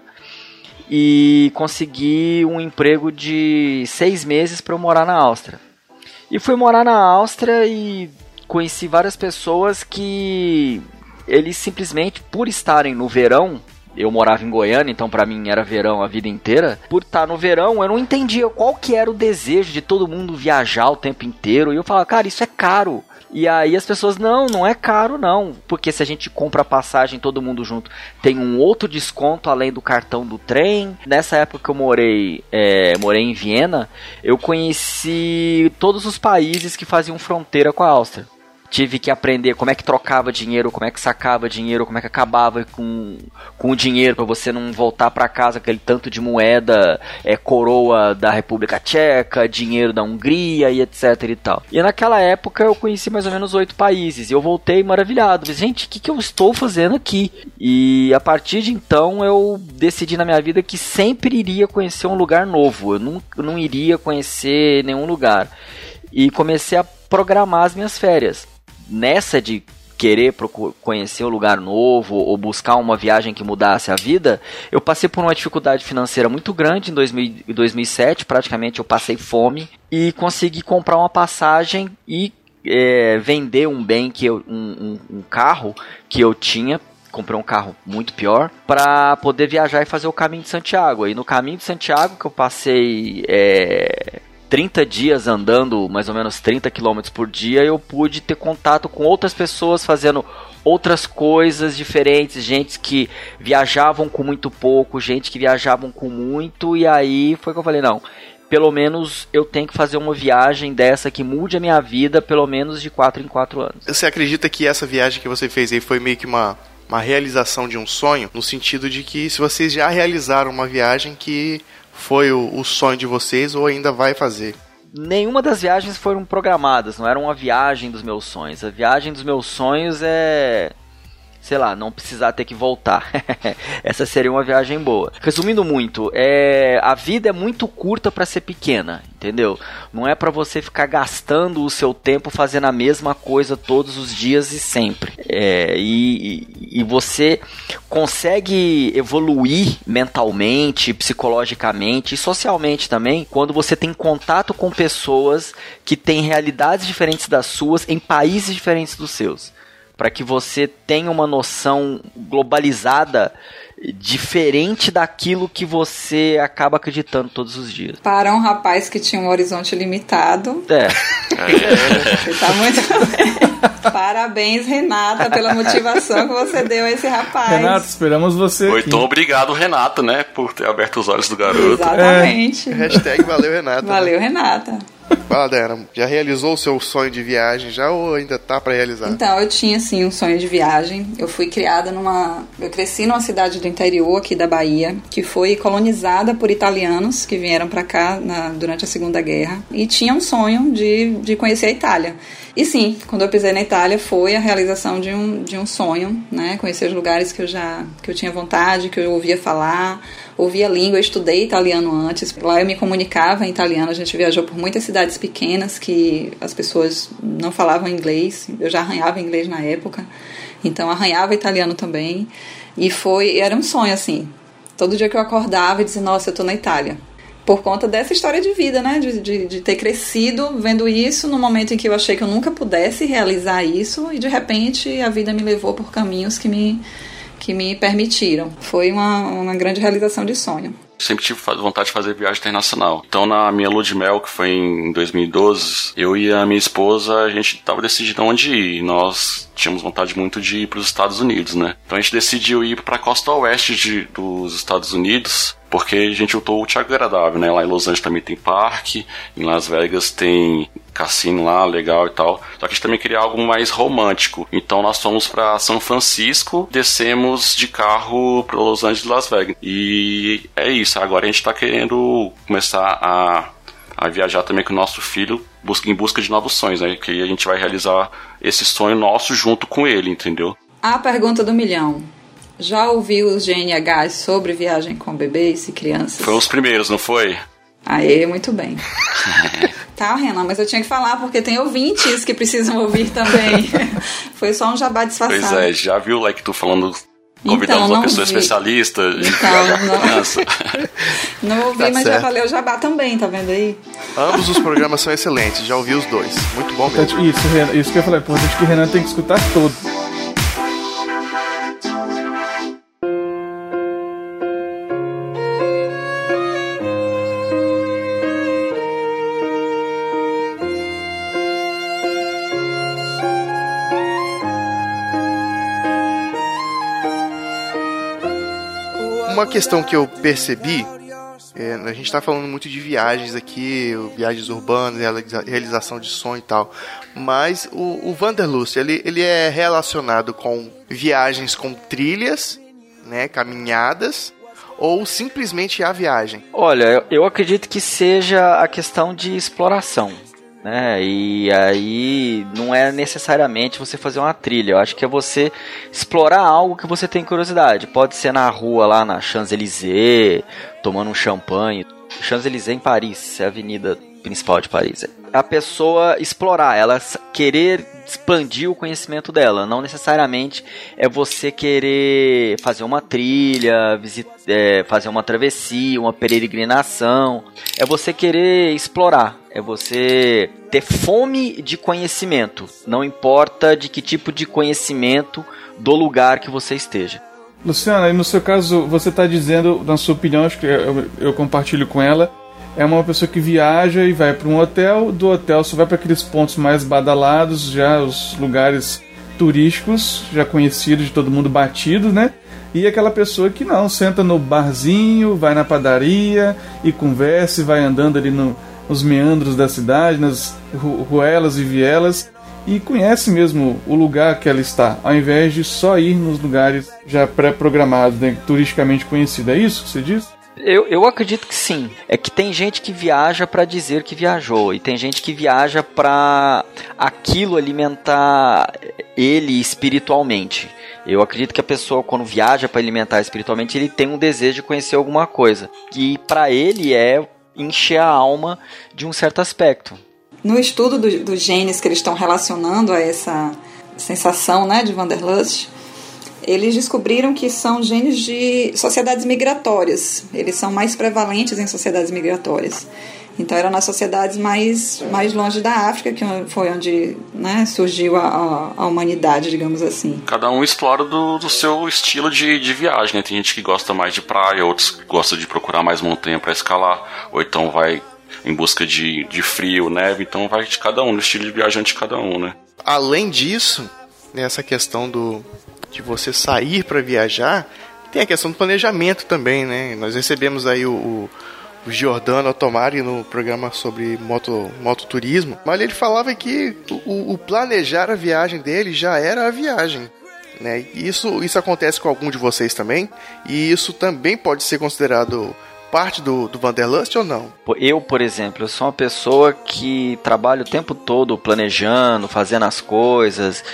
e consegui um emprego de seis meses para eu morar na Áustria. E fui morar na Áustria e conheci várias pessoas que eles simplesmente, por estarem no verão, eu morava em Goiânia, então pra mim era verão a vida inteira. Por estar no verão, eu não entendia qual que era o desejo de todo mundo viajar o tempo inteiro. E eu falava, cara, isso é caro. E aí as pessoas, não, não é caro não. Porque se a gente compra a passagem todo mundo junto, tem um outro desconto além do cartão do trem. Nessa época que eu morei, é, morei em Viena, eu conheci todos os países que faziam fronteira com a Áustria. Tive que aprender como é que trocava dinheiro, como é que sacava dinheiro, como é que acabava com, com o dinheiro para você não voltar para casa aquele tanto de moeda, é, coroa da República Tcheca, dinheiro da Hungria e etc e tal. E naquela época eu conheci mais ou menos oito países e eu voltei maravilhado. Falei, gente, o que, que eu estou fazendo aqui? E a partir de então eu decidi na minha vida que sempre iria conhecer um lugar novo. Eu não, não iria conhecer nenhum lugar. E comecei a programar as minhas férias. Nessa de querer conhecer um lugar novo ou buscar uma viagem que mudasse a vida, eu passei por uma dificuldade financeira muito grande em dois mil e sete, praticamente eu passei fome, e consegui comprar uma passagem e é, vender um bem, que eu, um, um, um carro que eu tinha. Comprei um carro muito pior para poder viajar e fazer o caminho de Santiago. E no caminho de Santiago, que eu passei é, trinta dias andando, mais ou menos trinta quilômetros por dia, eu pude ter contato com outras pessoas fazendo outras coisas diferentes, gente que viajavam com muito pouco, gente que viajavam com muito, e aí foi que eu falei, não, pelo menos eu tenho que fazer uma viagem dessa que mude a minha vida, pelo menos de quatro em quatro anos. Você acredita que essa viagem que você fez aí foi meio que uma, uma realização de um sonho, no sentido de que se vocês já realizaram uma viagem que foi o, o sonho de vocês ou ainda vai fazer? Nenhuma das viagens foram programadas, não era uma viagem dos meus sonhos. A viagem dos meus sonhos é, sei lá, não precisar ter que voltar. Essa seria uma viagem boa. Resumindo muito, é, a vida é muito curta para ser pequena, entendeu? Não é para você ficar gastando o seu tempo fazendo a mesma coisa todos os dias e sempre. É, e, e, e você consegue evoluir mentalmente, psicologicamente e socialmente também quando você tem contato com pessoas que têm realidades diferentes das suas em países diferentes dos seus. Para que você tenha uma noção globalizada diferente daquilo que você acaba acreditando todos os dias. Para um rapaz que tinha um horizonte limitado. É. Você tá muito bem. Parabéns, Renata, pela motivação que você deu a esse rapaz. Renata, esperamos você Ou aqui. então obrigado, Renato, né, por ter aberto os olhos do garoto. Exatamente. É. Hashtag valeu, Renata. Valeu, Renata. Fala, Dayana, já realizou o seu sonho de viagem já ou ainda tá para realizar? Então, eu tinha sim um sonho de viagem. Eu fui criada numa... Eu cresci numa cidade do interior aqui da Bahia, que foi colonizada por italianos que vieram para cá na... durante a Segunda Guerra. E tinha um sonho de, de conhecer a Itália. E sim, quando eu pisei na Itália foi a realização de um, de um sonho, né? Conhecer os lugares que eu já que eu tinha vontade, que eu ouvia falar, ouvia a língua, eu estudei italiano antes. Lá eu me comunicava em italiano, a gente viajou por muitas cidades pequenas que as pessoas não falavam inglês, eu já arranhava inglês na época, então arranhava italiano também. E foi, era um sonho assim, todo dia que eu acordava e dizia, nossa, eu tô na Itália. por conta dessa história de vida, né? De, de, de ter crescido vendo isso no momento em que eu achei que eu nunca pudesse realizar isso e de repente a vida me levou por caminhos que me, que me permitiram. Foi uma, uma grande realização de sonho. Sempre tive vontade de fazer viagem internacional. Então, na minha lua de mel, que foi em dois mil e doze, eu e a minha esposa, a gente tava decidindo onde ir. Nós tínhamos vontade muito de ir para os Estados Unidos, né? Então a gente decidiu ir para a costa oeste de, dos Estados Unidos, porque a gente juntou o útil ao agradável, né? Lá em Los Angeles também tem parque, em Las Vegas tem cassino lá, legal e tal. Só que a gente também queria algo mais romântico. Então nós fomos para São Francisco, descemos de carro para Los Angeles e Las Vegas. E é isso, agora a gente tá querendo começar a, a viajar também com o nosso filho, busca, em busca de novos sonhos, né? Que a gente vai realizar esse sonho nosso junto com ele, entendeu? A pergunta do milhão. Já ouviu os G N Hs sobre viagem com bebês e crianças? Foi os primeiros, não foi? Aê, muito bem. Tá, Renan, mas eu tinha que falar porque tem ouvintes que precisam ouvir também. Foi só um jabá disfarçado. Pois é, já viu lá que tu falando, convidamos então, uma pessoa vi. especialista de então, viajar não, criança. Não ouvi, Tá mas certo. já valeu o jabá também, tá vendo aí? Ambos os programas são excelentes, já ouvi os dois. Muito bom mesmo. Isso, Renan, isso que eu ia falar, é importante que o Renan tem que escutar todo. Uma questão que eu percebi, é, a gente está falando muito de viagens aqui, viagens urbanas, realiza- realização de sonho e tal, mas o, o Wanderlust, ele, ele é relacionado com viagens com trilhas, né, caminhadas, ou simplesmente a viagem? Olha, eu acredito que seja a questão de exploração, né? E aí não é necessariamente você fazer uma trilha. Eu acho que é você explorar algo que você tem curiosidade. Pode ser na rua lá na Champs-Élysées, tomando um champanhe. Champs-Élysées em Paris, é a avenida principal de Paris. A pessoa explorar, ela querer expandir o conhecimento dela. Não necessariamente é você querer fazer uma trilha, visit- é, fazer uma travessia, uma peregrinação. É você querer explorar. É você ter fome de conhecimento. Não importa de que tipo de conhecimento do lugar que você esteja. Luciana, e no seu caso, você está dizendo, na sua opinião, acho que eu, eu compartilho com ela, é uma pessoa que viaja e vai para um hotel, do hotel só vai para aqueles pontos mais badalados, já os lugares turísticos, já conhecidos de todo mundo, batidos, né? E aquela pessoa que não, senta no barzinho, vai na padaria e conversa e vai andando ali no, nos meandros da cidade, nas ru- ruelas e vielas, e conhece mesmo o lugar que ela está, ao invés de só ir nos lugares já pré-programados, né, turisticamente conhecidos. É isso que você diz? Eu, eu acredito que sim. É que tem gente que viaja para dizer que viajou, e tem gente que viaja para aquilo alimentar ele espiritualmente. Eu acredito que a pessoa, quando viaja para alimentar espiritualmente, ele tem um desejo de conhecer alguma coisa, que para ele é encher a alma de um certo aspecto. No estudo do, dos genes que eles estão relacionando a essa sensação, né, de Wanderlust, eles descobriram que são genes de sociedades migratórias. Eles são mais prevalentes em sociedades migratórias. Então eram nas sociedades mais, mais longe da África, que foi onde, né, surgiu a, a, a humanidade, digamos assim. Cada um explora do, do seu estilo de, de viagem, né? Tem gente que gosta mais de praia, outros que gostam de procurar mais montanha para escalar, ou então vai em busca de, de frio, neve. Então vai de cada um, no estilo de viajante de cada um, né? Além disso, nessa questão do, de você sair para viajar, tem a questão do planejamento também, né? Nós recebemos aí o, o, o Giordano Otomari no programa sobre moto, mototurismo, mas ele falava que o, o planejar a viagem dele já era a viagem, né? Isso, isso acontece com algum de vocês também, e isso também pode ser considerado parte do, do Wanderlust ou não? Eu, por exemplo, eu sou uma pessoa que trabalha o tempo todo planejando, fazendo as coisas,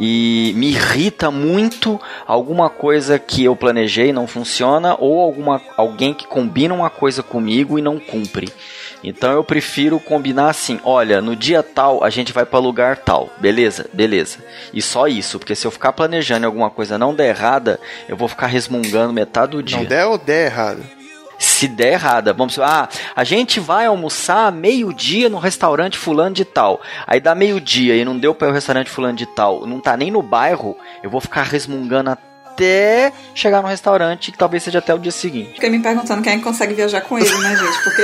e me irrita muito alguma coisa que eu planejei e não funciona, ou alguma, alguém que combina uma coisa comigo e não cumpre. Então eu prefiro combinar assim: olha, no dia tal a gente vai para lugar tal, beleza? Beleza. E só isso, porque se eu ficar planejando e alguma coisa não der errada, eu vou ficar resmungando metade do dia. Não der ou der errado? Se der errada, vamos dizer, ah, a gente vai almoçar meio-dia no restaurante fulano de tal. Aí dá meio-dia e não deu pra ir ao restaurante fulano de tal, não tá nem no bairro, eu vou ficar resmungando até chegar no restaurante, que talvez seja até o dia seguinte. Fiquei me perguntando quem consegue viajar com ele, né, gente? Porque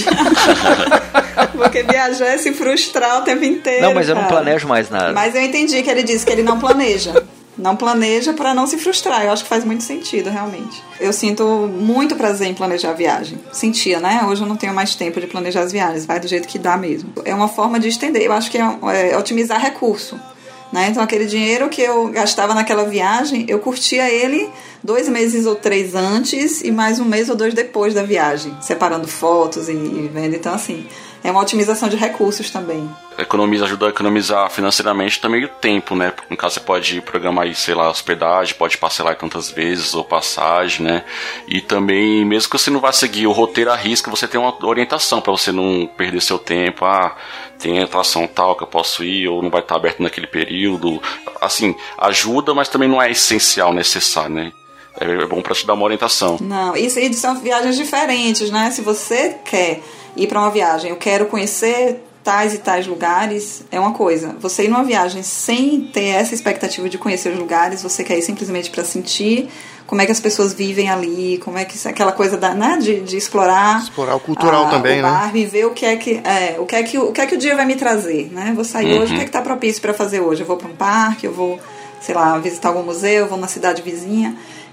viajar... Porque viajar é se frustrar o tempo inteiro. Não, mas eu cara. não planejo mais nada. Mas eu entendi que ele disse que ele não planeja. Não planeja para não se frustrar. Eu acho que faz muito sentido, realmente. Eu sinto muito prazer em planejar a viagem. Sentia, né? Hoje eu não tenho mais tempo de planejar as viagens. Vai do jeito que dá mesmo. É uma forma de estender. Eu acho que é, é otimizar recurso. Né? Então aquele dinheiro que eu gastava naquela viagem, eu curtia ele dois meses ou três antes e mais um mês ou dois depois da viagem. Separando fotos e, e vendo. Então assim... É uma otimização de recursos também. Economiza, ajuda a economizar financeiramente também o tempo, né? No caso, você pode programar aí, sei lá, hospedagem, pode parcelar quantas vezes, ou passagem, né? E também, mesmo que você não vá seguir o roteiro à risca, você tem uma orientação para você não perder seu tempo. Ah, tem atração tal que eu posso ir, ou não vai estar aberto naquele período. Assim, ajuda, mas também não é essencial, necessário, né? É bom para te dar uma orientação. Não, isso aí são viagens diferentes, né? Se você quer ir para uma viagem, eu quero conhecer tais e tais lugares, é uma coisa. Você ir numa viagem sem ter essa expectativa de conhecer os lugares, você quer ir simplesmente para sentir como é que as pessoas vivem ali, como é que aquela coisa da, né, de, de explorar, explorar o cultural a, também, o bar, né? Viver o que é que é, o que é que o que é que o dia vai me trazer, né? Vou sair uhum. hoje, o que é que tá propício para fazer hoje? Eu vou para um parque, eu vou, sei lá, visitar algum museu, eu vou na cidade vizinha.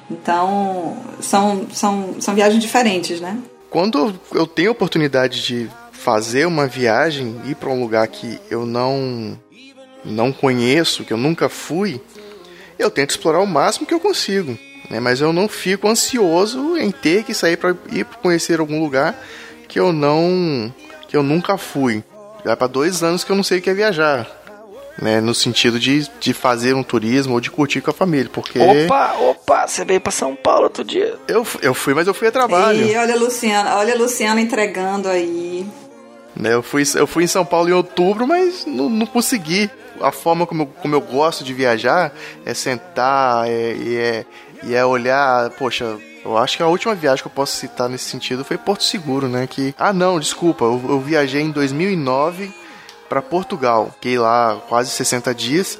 Então, são são são viagens diferentes, né? Quando eu tenho a oportunidade de fazer uma viagem, ir para um lugar que eu não, não conheço, que eu nunca fui, eu tento explorar o máximo que eu consigo, né? Mas eu não fico ansioso em ter que sair para ir conhecer algum lugar que eu não, que eu nunca fui. Já para dois anos que eu não sei o que é viajar. Né, no sentido de, de fazer um turismo ou de curtir com a família, porque... Opa, opa, você veio pra São Paulo outro dia. Eu, eu fui, mas eu fui a trabalho. E olha a Luciana, olha a Luciana entregando aí. Né, eu, fui, eu fui em São Paulo em outubro, mas não, não consegui. A forma como eu, como eu gosto de viajar é sentar, é, e, é, e é olhar... Poxa, eu acho que a última viagem que eu posso citar nesse sentido foi Porto Seguro, né? Que, ah, não, desculpa, eu, eu viajei em dois mil e nove... para Portugal, fiquei lá quase sessenta dias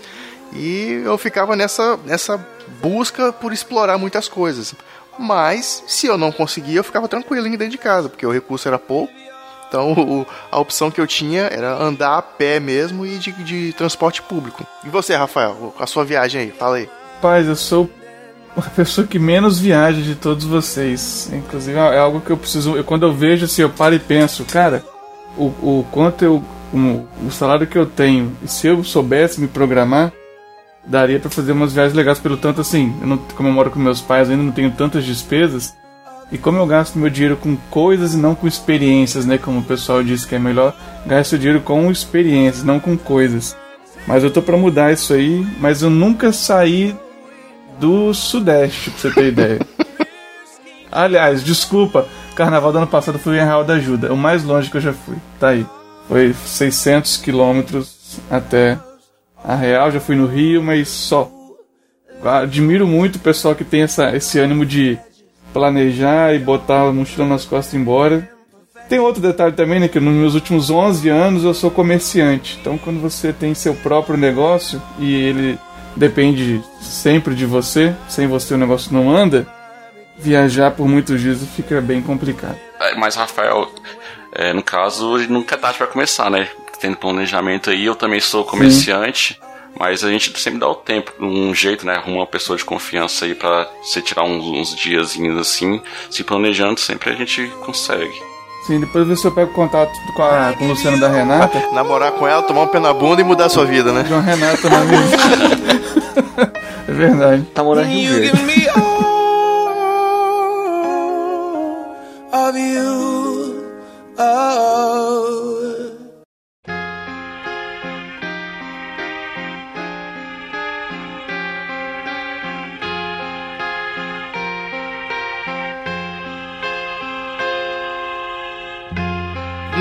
e eu ficava nessa, nessa busca por explorar muitas coisas, mas se eu não conseguia eu ficava tranquilo dentro de casa, porque o recurso era pouco, então o, a opção que eu tinha era andar a pé mesmo e de, de transporte público. E você, Rafael, a sua viagem aí, fala aí. Rapaz, eu sou a pessoa que menos viaja de todos vocês, inclusive é algo que eu preciso, eu, quando eu vejo assim, eu paro e penso, cara, o, o quanto eu Um, o salário que eu tenho, e se eu soubesse me programar, daria pra fazer umas viagens legais. Pelo tanto, assim, eu não, como eu moro com meus pais, ainda não tenho tantas despesas, e como eu gasto meu dinheiro com coisas e não com experiências, né, como o pessoal diz que é melhor, gasto o dinheiro com experiências, não com coisas. Mas eu tô pra mudar isso aí, mas eu nunca saí do Sudeste, pra você ter ideia. Aliás, desculpa, carnaval do ano passado fui em Arraial da Ajuda, o mais longe que eu já fui, tá aí. Foi seiscentos quilômetros até Arraial, já fui no Rio, mas só. Admiro muito o pessoal que tem essa, esse ânimo de planejar e botar a mochila nas costas e ir embora. Tem outro detalhe também, né, que nos meus últimos onze anos eu sou comerciante. Então quando você tem seu próprio negócio e ele depende sempre de você, sem você o negócio não anda, viajar por muitos dias fica bem complicado. Mas, Rafael... É, no caso, nunca é tarde para começar, né? Tendo planejamento aí, eu também sou comerciante, sim, mas a gente sempre dá o tempo, um jeito, né? Arruma uma pessoa de confiança aí pra você tirar uns, uns diazinhos assim, se planejando, sempre a gente consegue. Sim, depois você pega o contato com, a, com o Luciano da Renata. Namorar com ela, tomar um pé na bunda e mudar a sua vida, né? João Renata na vida. É verdade. Tá morando em Rio Verde.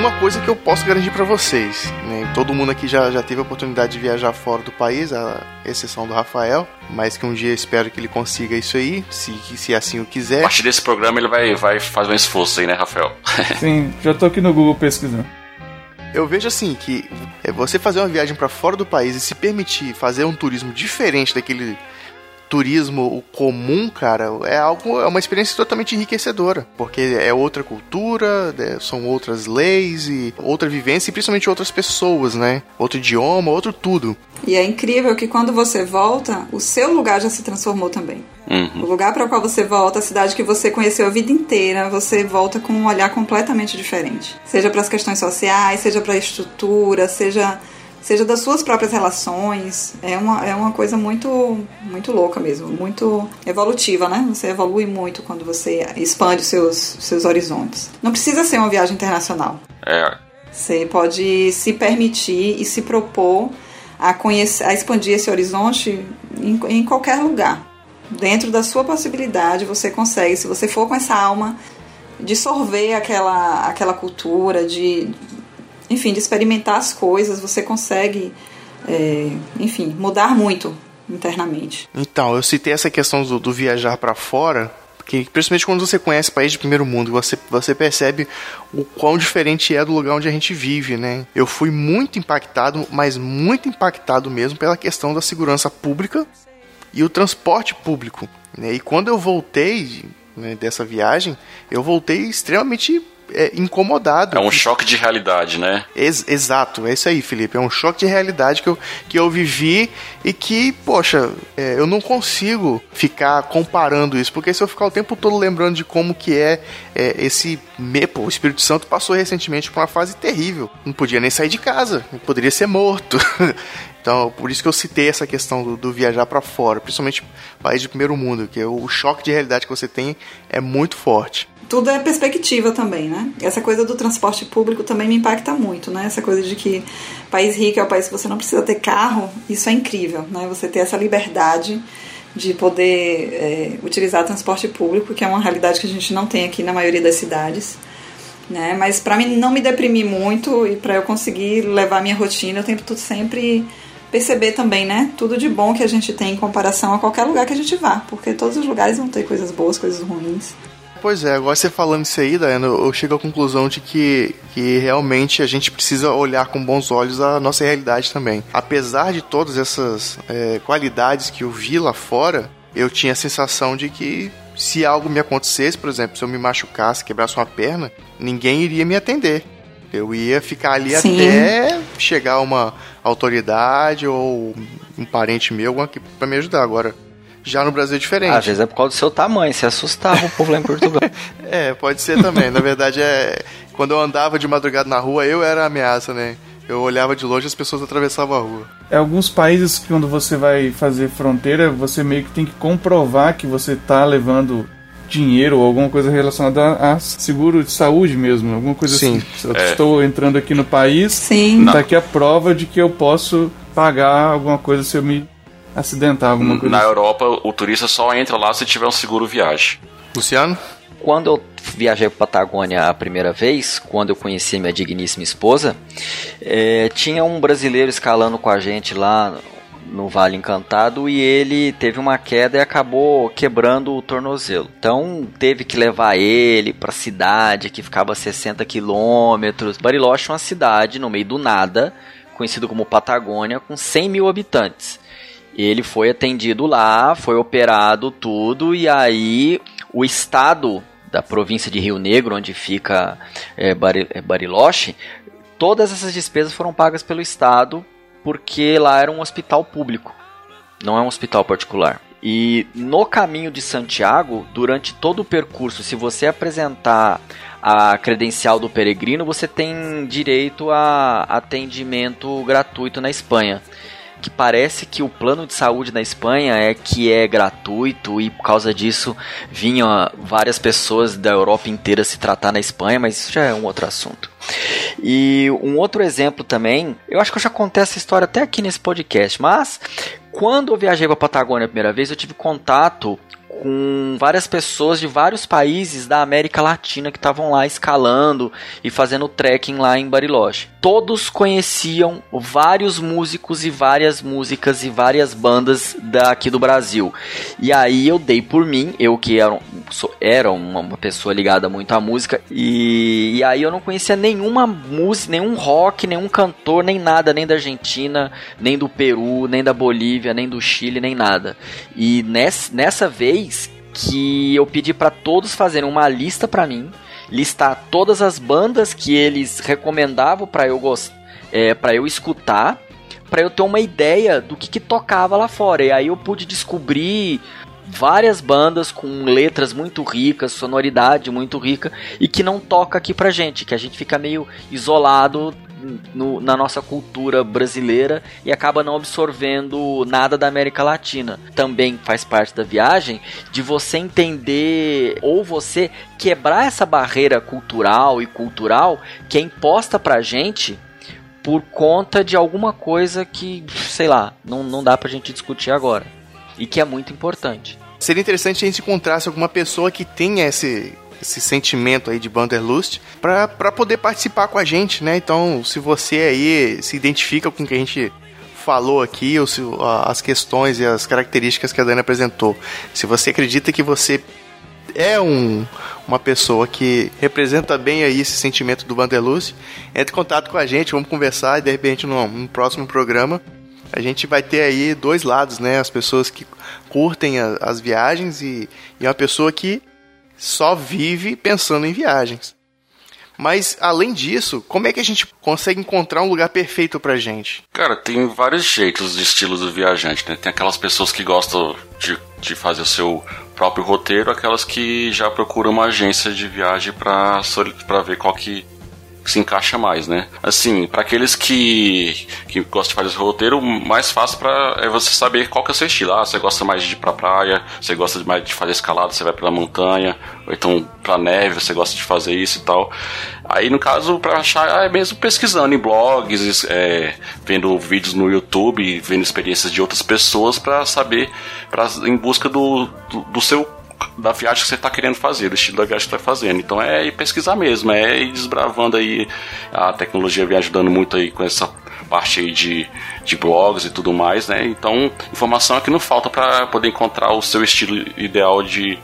uma coisa que eu posso garantir para vocês, né? Todo mundo aqui já, já teve a oportunidade de viajar fora do país, a exceção do Rafael, mas que um dia eu espero que ele consiga isso aí, se, se assim o quiser. A partir desse programa ele vai, vai fazer um esforço aí, né, Rafael? Sim, já tô aqui no Google pesquisando. Eu vejo assim que você fazer uma viagem para fora do país e se permitir fazer um turismo diferente daquele turismo comum, cara, é algo, é uma experiência totalmente enriquecedora, porque é outra cultura, são outras leis e outra vivência e principalmente outras pessoas, né? Outro idioma, outro tudo. E é incrível que quando você volta, o seu lugar já se transformou também. Uhum. O lugar para o qual você volta, a cidade que você conheceu a vida inteira, você volta com um olhar completamente diferente. Seja para as questões sociais, seja para a estrutura, seja... seja das suas próprias relações, é uma, é uma coisa muito, muito louca mesmo, muito evolutiva, né? Você evolui muito quando você expande os seus, seus horizontes. Não precisa ser uma viagem internacional. É. Você pode se permitir e se propor a, conhecer, a expandir esse horizonte em, em qualquer lugar. Dentro da sua possibilidade, você consegue, se você for com essa alma de sorver aquela, aquela cultura, de... enfim, de experimentar as coisas, você consegue, é, enfim, mudar muito internamente. Então, eu citei essa questão do, do viajar para fora, porque principalmente quando você conhece país de primeiro mundo, você, você percebe o quão diferente é do lugar onde a gente vive, né? Eu fui muito impactado, mas muito impactado mesmo pela questão da segurança pública e o transporte público, né? E quando eu voltei, né, dessa viagem, eu voltei extremamente... É, incomodado. É um choque de realidade, né? Ex- exato, é isso aí, Felipe. É um choque de realidade que eu, que eu vivi e que, poxa, é, eu não consigo ficar comparando isso, porque se eu ficar o tempo todo lembrando de como que é, é esse... Me, pô, o Espírito Santo passou recentemente por uma fase terrível. Não podia nem sair de casa, poderia ser morto. Então, por isso que eu citei essa questão do, do viajar para fora, principalmente país de primeiro mundo, que o choque de realidade que você tem é muito forte. Tudo é perspectiva também, né? Essa coisa do transporte público também me impacta muito, né? Essa coisa de que país rico é o país que você não precisa ter carro, isso é incrível, né? Você ter essa liberdade de poder é, utilizar transporte público, que é uma realidade que a gente não tem aqui na maioria das cidades, né? Mas para mim não me deprimir muito e para eu conseguir levar a minha rotina, eu tento sempre perceber também, né? Tudo de bom que a gente tem em comparação a qualquer lugar que a gente vá, porque todos os lugares vão ter coisas boas, coisas ruins. Pois é, agora você falando isso aí, Daiane, eu chego à conclusão de que, que realmente a gente precisa olhar com bons olhos a nossa realidade também. Apesar de todas essas é, qualidades que eu vi lá fora, eu tinha a sensação de que se algo me acontecesse, por exemplo, se eu me machucasse, quebrasse uma perna, ninguém iria me atender. Eu ia ficar ali Sim. até chegar uma autoridade ou um parente meu para me ajudar. Agora, já no Brasil é diferente. Às vezes é por causa do seu tamanho, você assustava o povo lá em Portugal. É, pode ser também. Na verdade, é quando eu andava de madrugada na rua, eu era a ameaça, né? Eu olhava de longe e as pessoas atravessavam a rua. Em alguns países que quando você vai fazer fronteira, você meio que tem que comprovar que você tá levando dinheiro ou alguma coisa relacionada a seguro de saúde mesmo, alguma coisa Sim. assim. Eu é. estou entrando aqui no país, Sim. tá aqui a prova de que eu posso pagar alguma coisa se eu me acidentar, alguma coisa Na assim. Europa, o turista só entra lá se tiver um seguro viagem. Luciano? Quando eu viajei para Patagônia a primeira vez, quando eu conheci minha digníssima esposa, é, tinha um brasileiro escalando com a gente lá no Vale Encantado e ele teve uma queda e acabou quebrando o tornozelo. Então teve que levar ele para a cidade que ficava a sessenta quilômetros. Bariloche é uma cidade no meio do nada, conhecido como Patagônia, com cem mil habitantes. Ele foi atendido lá, foi operado tudo, e aí o estado da província de Rio Negro, onde fica é, Bariloche, todas essas despesas foram pagas pelo estado, porque lá era um hospital público, não é um hospital particular. E no caminho de Santiago, durante todo o percurso, se você apresentar a credencial do peregrino, você tem direito a atendimento gratuito na Espanha. Que parece que o plano de saúde na Espanha é que é gratuito e por causa disso vinham várias pessoas da Europa inteira se tratar na Espanha, mas isso já é um outro assunto. E um outro exemplo também, eu acho que eu já contei essa história até aqui nesse podcast, mas quando eu viajei para a Patagônia a primeira vez, eu tive contato com várias pessoas de vários países da América Latina que estavam lá escalando e fazendo trekking lá em Bariloche. Todos conheciam vários músicos e várias músicas e várias bandas daqui do Brasil. E aí eu dei por mim, eu que era, era uma pessoa ligada muito à música, e, e aí eu não conhecia nenhuma música, nenhum rock, nenhum cantor, nem nada, nem da Argentina, nem do Peru, nem da Bolívia, nem do Chile, nem nada. E nessa, nessa vez que eu pedi para todos fazerem uma lista para mim, listar todas as bandas que eles recomendavam para eu gostar, é, para eu escutar, para eu ter uma ideia do que, que tocava lá fora. E aí eu pude descobrir várias bandas com letras muito ricas, sonoridade muito rica, e que não toca aqui pra gente, que a gente fica meio isolado no, na nossa cultura brasileira e acaba não absorvendo nada da América Latina. Também faz parte da viagem de você entender, ou você quebrar essa barreira cultural e cultural que é imposta pra gente por conta de alguma coisa que, sei lá, não, não dá pra gente discutir agora, e que é muito importante. Seria interessante se a gente encontrasse alguma pessoa que tenha esse, esse sentimento aí de Wanderlust para poder participar com a gente, né? Então, se você aí se identifica com o que a gente falou aqui, ou se, as questões e as características que a Dani apresentou, se você acredita que você é um, uma pessoa que representa bem aí esse sentimento do Wanderlust, entre em contato com a gente, vamos conversar, e de repente no, no próximo programa a gente vai ter aí dois lados, né? As pessoas que curtem a, as viagens e, e uma pessoa que só vive pensando em viagens. Mas, além disso, como é que a gente consegue encontrar um lugar perfeito pra gente? Cara, tem vários jeitos de estilo do viajante, né? Tem aquelas pessoas que gostam de, de fazer o seu próprio roteiro, aquelas que já procuram uma agência de viagem pra, pra ver qual que se encaixa mais, né? Assim, para aqueles que, que gostam de fazer esse roteiro, mais fácil pra, é você saber qual que é o seu estilo. Ah, você gosta mais de ir pra praia, você gosta mais de fazer escalada, você vai pela montanha, ou então pra neve, você gosta de fazer isso e tal. Aí, no caso, pra achar, é mesmo pesquisando em blogs, é, vendo vídeos no YouTube, vendo experiências de outras pessoas pra saber, pra, em busca do, do, do seu da viagem que você está querendo fazer, do estilo da viagem que você está fazendo. Então é ir pesquisar mesmo, é ir desbravando aí. A tecnologia vem ajudando muito aí com essa parte aí de, de blogs e tudo mais, né? Então, informação é que não falta para poder encontrar o seu estilo ideal de,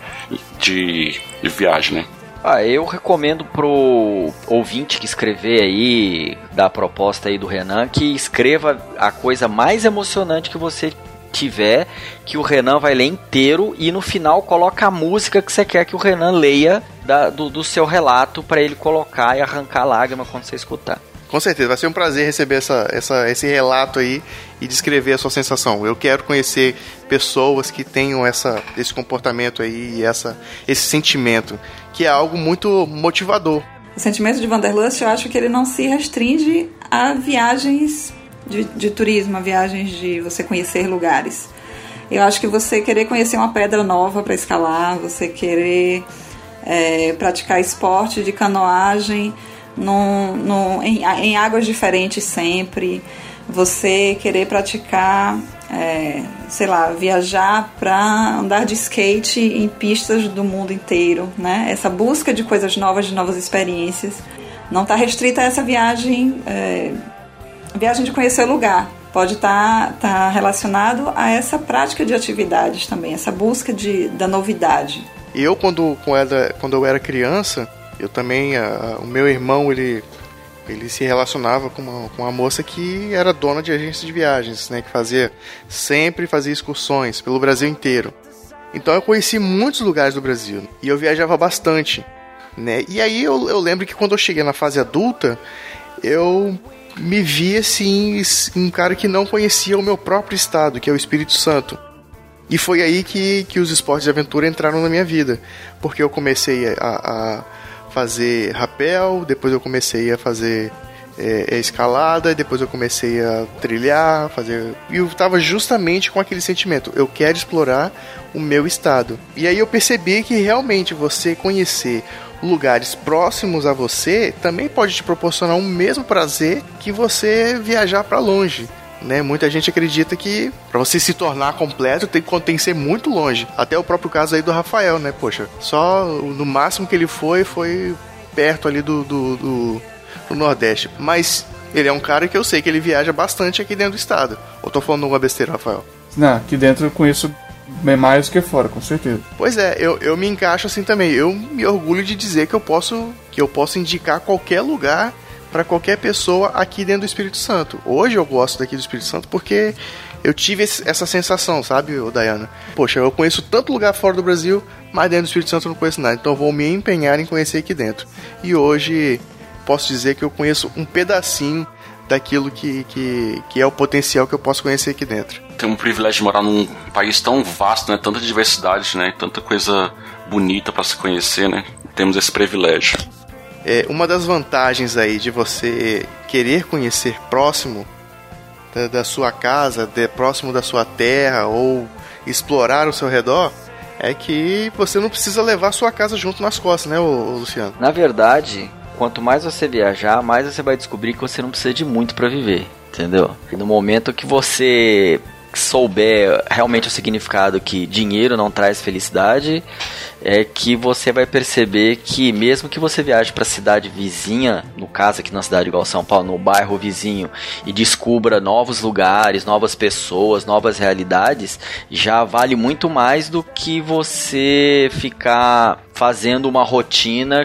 de, de viagem, né? Ah, eu recomendo pro ouvinte que escrever aí, da proposta aí do Renan, que escreva a coisa mais emocionante que você tiver, que o Renan vai ler inteiro, e no final coloca a música que você quer que o Renan leia da, do, do seu relato, para ele colocar e arrancar a lágrima quando você escutar. Com certeza, vai ser um prazer receber essa, essa, esse relato aí e descrever a sua sensação. Eu quero conhecer pessoas que tenham essa, esse comportamento aí e essa, esse sentimento, que é algo muito motivador. O sentimento de Wanderlust, eu acho que ele não se restringe a viagens De, de turismo, viagens de você conhecer lugares. Eu acho que você querer conhecer uma pedra nova para escalar, você querer é, praticar esporte de canoagem no, no, em, em águas diferentes sempre, você querer praticar, é, sei lá, viajar para andar de skate em pistas do mundo inteiro, né? Essa busca de coisas novas, de novas experiências, não está restrita a essa viagem. É, viagem de conhecer o lugar, pode estar tá, tá relacionado a essa prática de atividades também, essa busca de, da novidade. Eu, quando, quando eu era criança, eu também, a, o meu irmão, ele, ele se relacionava com uma, com uma moça que era dona de agência de viagens, né, que fazia, sempre fazia excursões pelo Brasil inteiro. Então eu conheci muitos lugares do Brasil, e eu viajava bastante, né, e aí eu, eu lembro que quando eu cheguei na fase adulta, eu me vi assim, um cara que não conhecia o meu próprio estado, que é o Espírito Santo. E foi aí que, que os esportes de aventura entraram na minha vida, porque eu comecei a, a fazer rapel, depois eu comecei a fazer é, escalada, depois eu comecei a trilhar, fazer... e eu estava justamente com aquele sentimento, eu quero explorar o meu estado. E aí eu percebi que realmente você conhecer lugares próximos a você também pode te proporcionar o mesmo prazer que você viajar para longe. né? Muita gente acredita que para você se tornar completo tem, tem que ser muito longe. Até o próprio caso aí do Rafael, né? Poxa, só no máximo que ele foi, foi perto ali do, do, do, do Nordeste. Mas ele é um cara que eu sei que ele viaja bastante aqui dentro do estado. Ou tô falando uma besteira, Rafael? Não, aqui dentro eu conheço mais do que fora, com certeza. Pois é, eu, eu me encaixo assim também. Eu me orgulho de dizer que eu posso, que eu posso indicar qualquer lugar para qualquer pessoa aqui dentro do Espírito Santo. Hoje eu gosto daqui do Espírito Santo porque eu tive esse, essa sensação, sabe, Dayana? Poxa, eu conheço tanto lugar fora do Brasil, mas dentro do Espírito Santo eu não conheço nada. Então eu vou me empenhar em conhecer aqui dentro. E hoje posso dizer que eu conheço um pedacinho daquilo que, que, que é o potencial que eu posso conhecer aqui dentro. Tem um privilégio de morar num país tão vasto, né? Tanta diversidade, né? Tanta coisa bonita para se conhecer, né? Temos esse privilégio. É, uma das vantagens aí de você querer conhecer próximo da, da sua casa, de, próximo da sua terra, ou explorar o seu redor, é que você não precisa levar a sua casa junto nas costas, né, ô, ô Luciano? Na verdade, quanto mais você viajar, mais você vai descobrir que você não precisa de muito para viver, entendeu? E no momento que você souber realmente o significado que dinheiro não traz felicidade, é que você vai perceber que mesmo que você viaje para a cidade vizinha, no caso aqui na cidade igual São Paulo, no bairro vizinho, e descubra novos lugares, novas pessoas, novas realidades, já vale muito mais do que você ficar fazendo uma rotina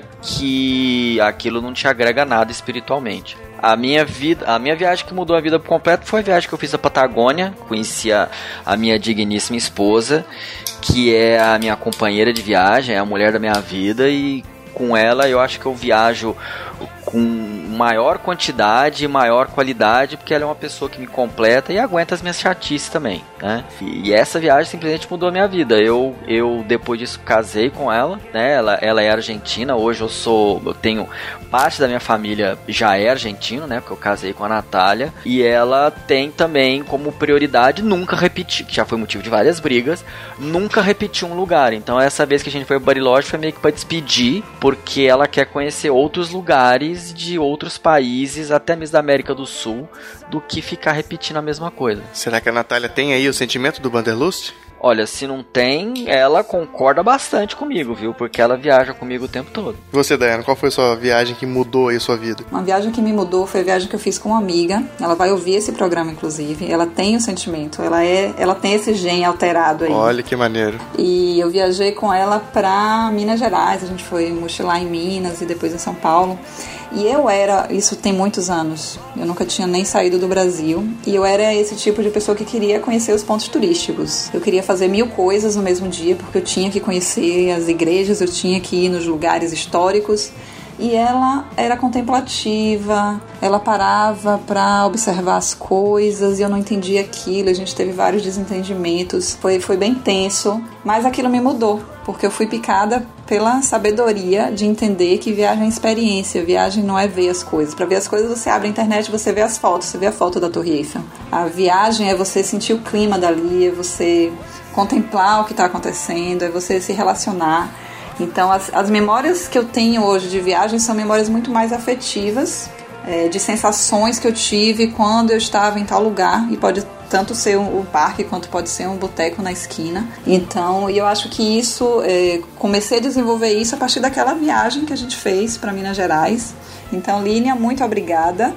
que aquilo não te agrega nada espiritualmente. A minha vida, a minha viagem que mudou a vida por completo foi a viagem que eu fiz à Patagônia. Conheci a, a minha digníssima esposa, que é a minha companheira de viagem, é a mulher da minha vida, e com ela eu acho que eu viajo com maior quantidade e maior qualidade, porque ela é uma pessoa que me completa e aguenta as minhas chatices também, né? E, e essa viagem simplesmente mudou a minha vida. Eu, eu depois disso casei com ela, né? Ela, ela é argentina, hoje eu sou, eu tenho parte da minha família já é argentino, né? Porque eu casei com a Natália, e ela tem também como prioridade nunca repetir, que já foi motivo de várias brigas, nunca repetir um lugar. Então essa vez que a gente foi ao Bariloche foi meio que para despedir, porque ela quer conhecer outros lugares de outros países, até mesmo da América do Sul, do que ficar repetindo a mesma coisa. Será que a Natália tem aí o sentimento do Wanderlust? Olha, se não tem, ela concorda bastante comigo, viu? Porque ela viaja comigo o tempo todo. E você, Dayana, qual foi a sua viagem que mudou aí a sua vida? Uma viagem que me mudou foi a viagem que eu fiz com uma amiga. Ela vai ouvir esse programa, inclusive. Ela tem o sentimento, ela, é, ela tem esse gene alterado aí. Olha que maneiro. E eu viajei com ela pra Minas Gerais. A gente foi mochilar em Minas e depois em São Paulo. E eu era, isso tem muitos anos, eu nunca tinha nem saído do Brasil, e eu era esse tipo de pessoa que queria conhecer os pontos turísticos. Eu queria fazer mil coisas no mesmo dia, porque eu tinha que conhecer as igrejas, eu tinha que ir nos lugares históricos. E ela era contemplativa, ela parava para observar as coisas e eu não entendia aquilo, a gente teve vários desentendimentos, foi, foi bem tenso, mas aquilo me mudou, porque eu fui picada pela sabedoria de entender que viagem é experiência, viagem não é ver as coisas. Para ver as coisas você abre a internet, você vê as fotos, você vê a foto da Torre Eiffel. A viagem é você sentir o clima dali, é você contemplar o que está acontecendo, é você se relacionar. Então, as, as memórias que eu tenho hoje de viagem são memórias muito mais afetivas, é, de sensações que eu tive quando eu estava em tal lugar, e pode tanto ser um, um parque quanto pode ser um boteco na esquina. Então, eu acho que isso, é, comecei a desenvolver isso a partir daquela viagem que a gente fez para Minas Gerais. Então, Línia, muito obrigada.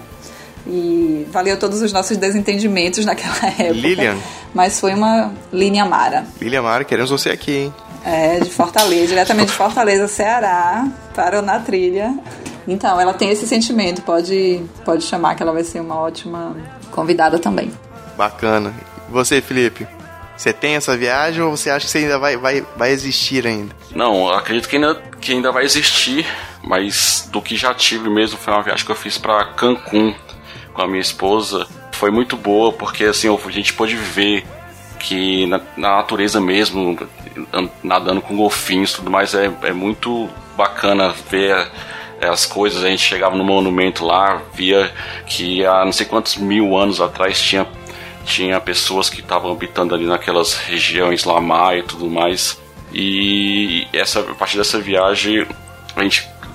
E valeu todos os nossos desentendimentos naquela época. Lilian. Mas foi uma Línia Mara. Línia Mara, queremos você aqui, hein? É, de Fortaleza, diretamente de Fortaleza, Ceará, para o Na Trilha. Então, ela tem esse sentimento, pode, pode chamar que ela vai ser uma ótima convidada também. Bacana. E você, Felipe? Você tem essa viagem ou você acha que você ainda vai, vai, vai existir ainda? Não, eu acredito que ainda, que ainda vai existir, mas do que já tive mesmo foi uma viagem que eu fiz para Cancún com a minha esposa. Foi muito boa, porque assim, a gente pôde ver que na, na natureza mesmo, nadando com golfinhos e tudo mais, é, é muito bacana ver as coisas. A gente chegava no monumento lá, via que há não sei quantos mil anos atrás tinha, tinha pessoas que estavam habitando ali naquelas regiões lá, Maia e tudo mais. E essa, a partir dessa viagem a gente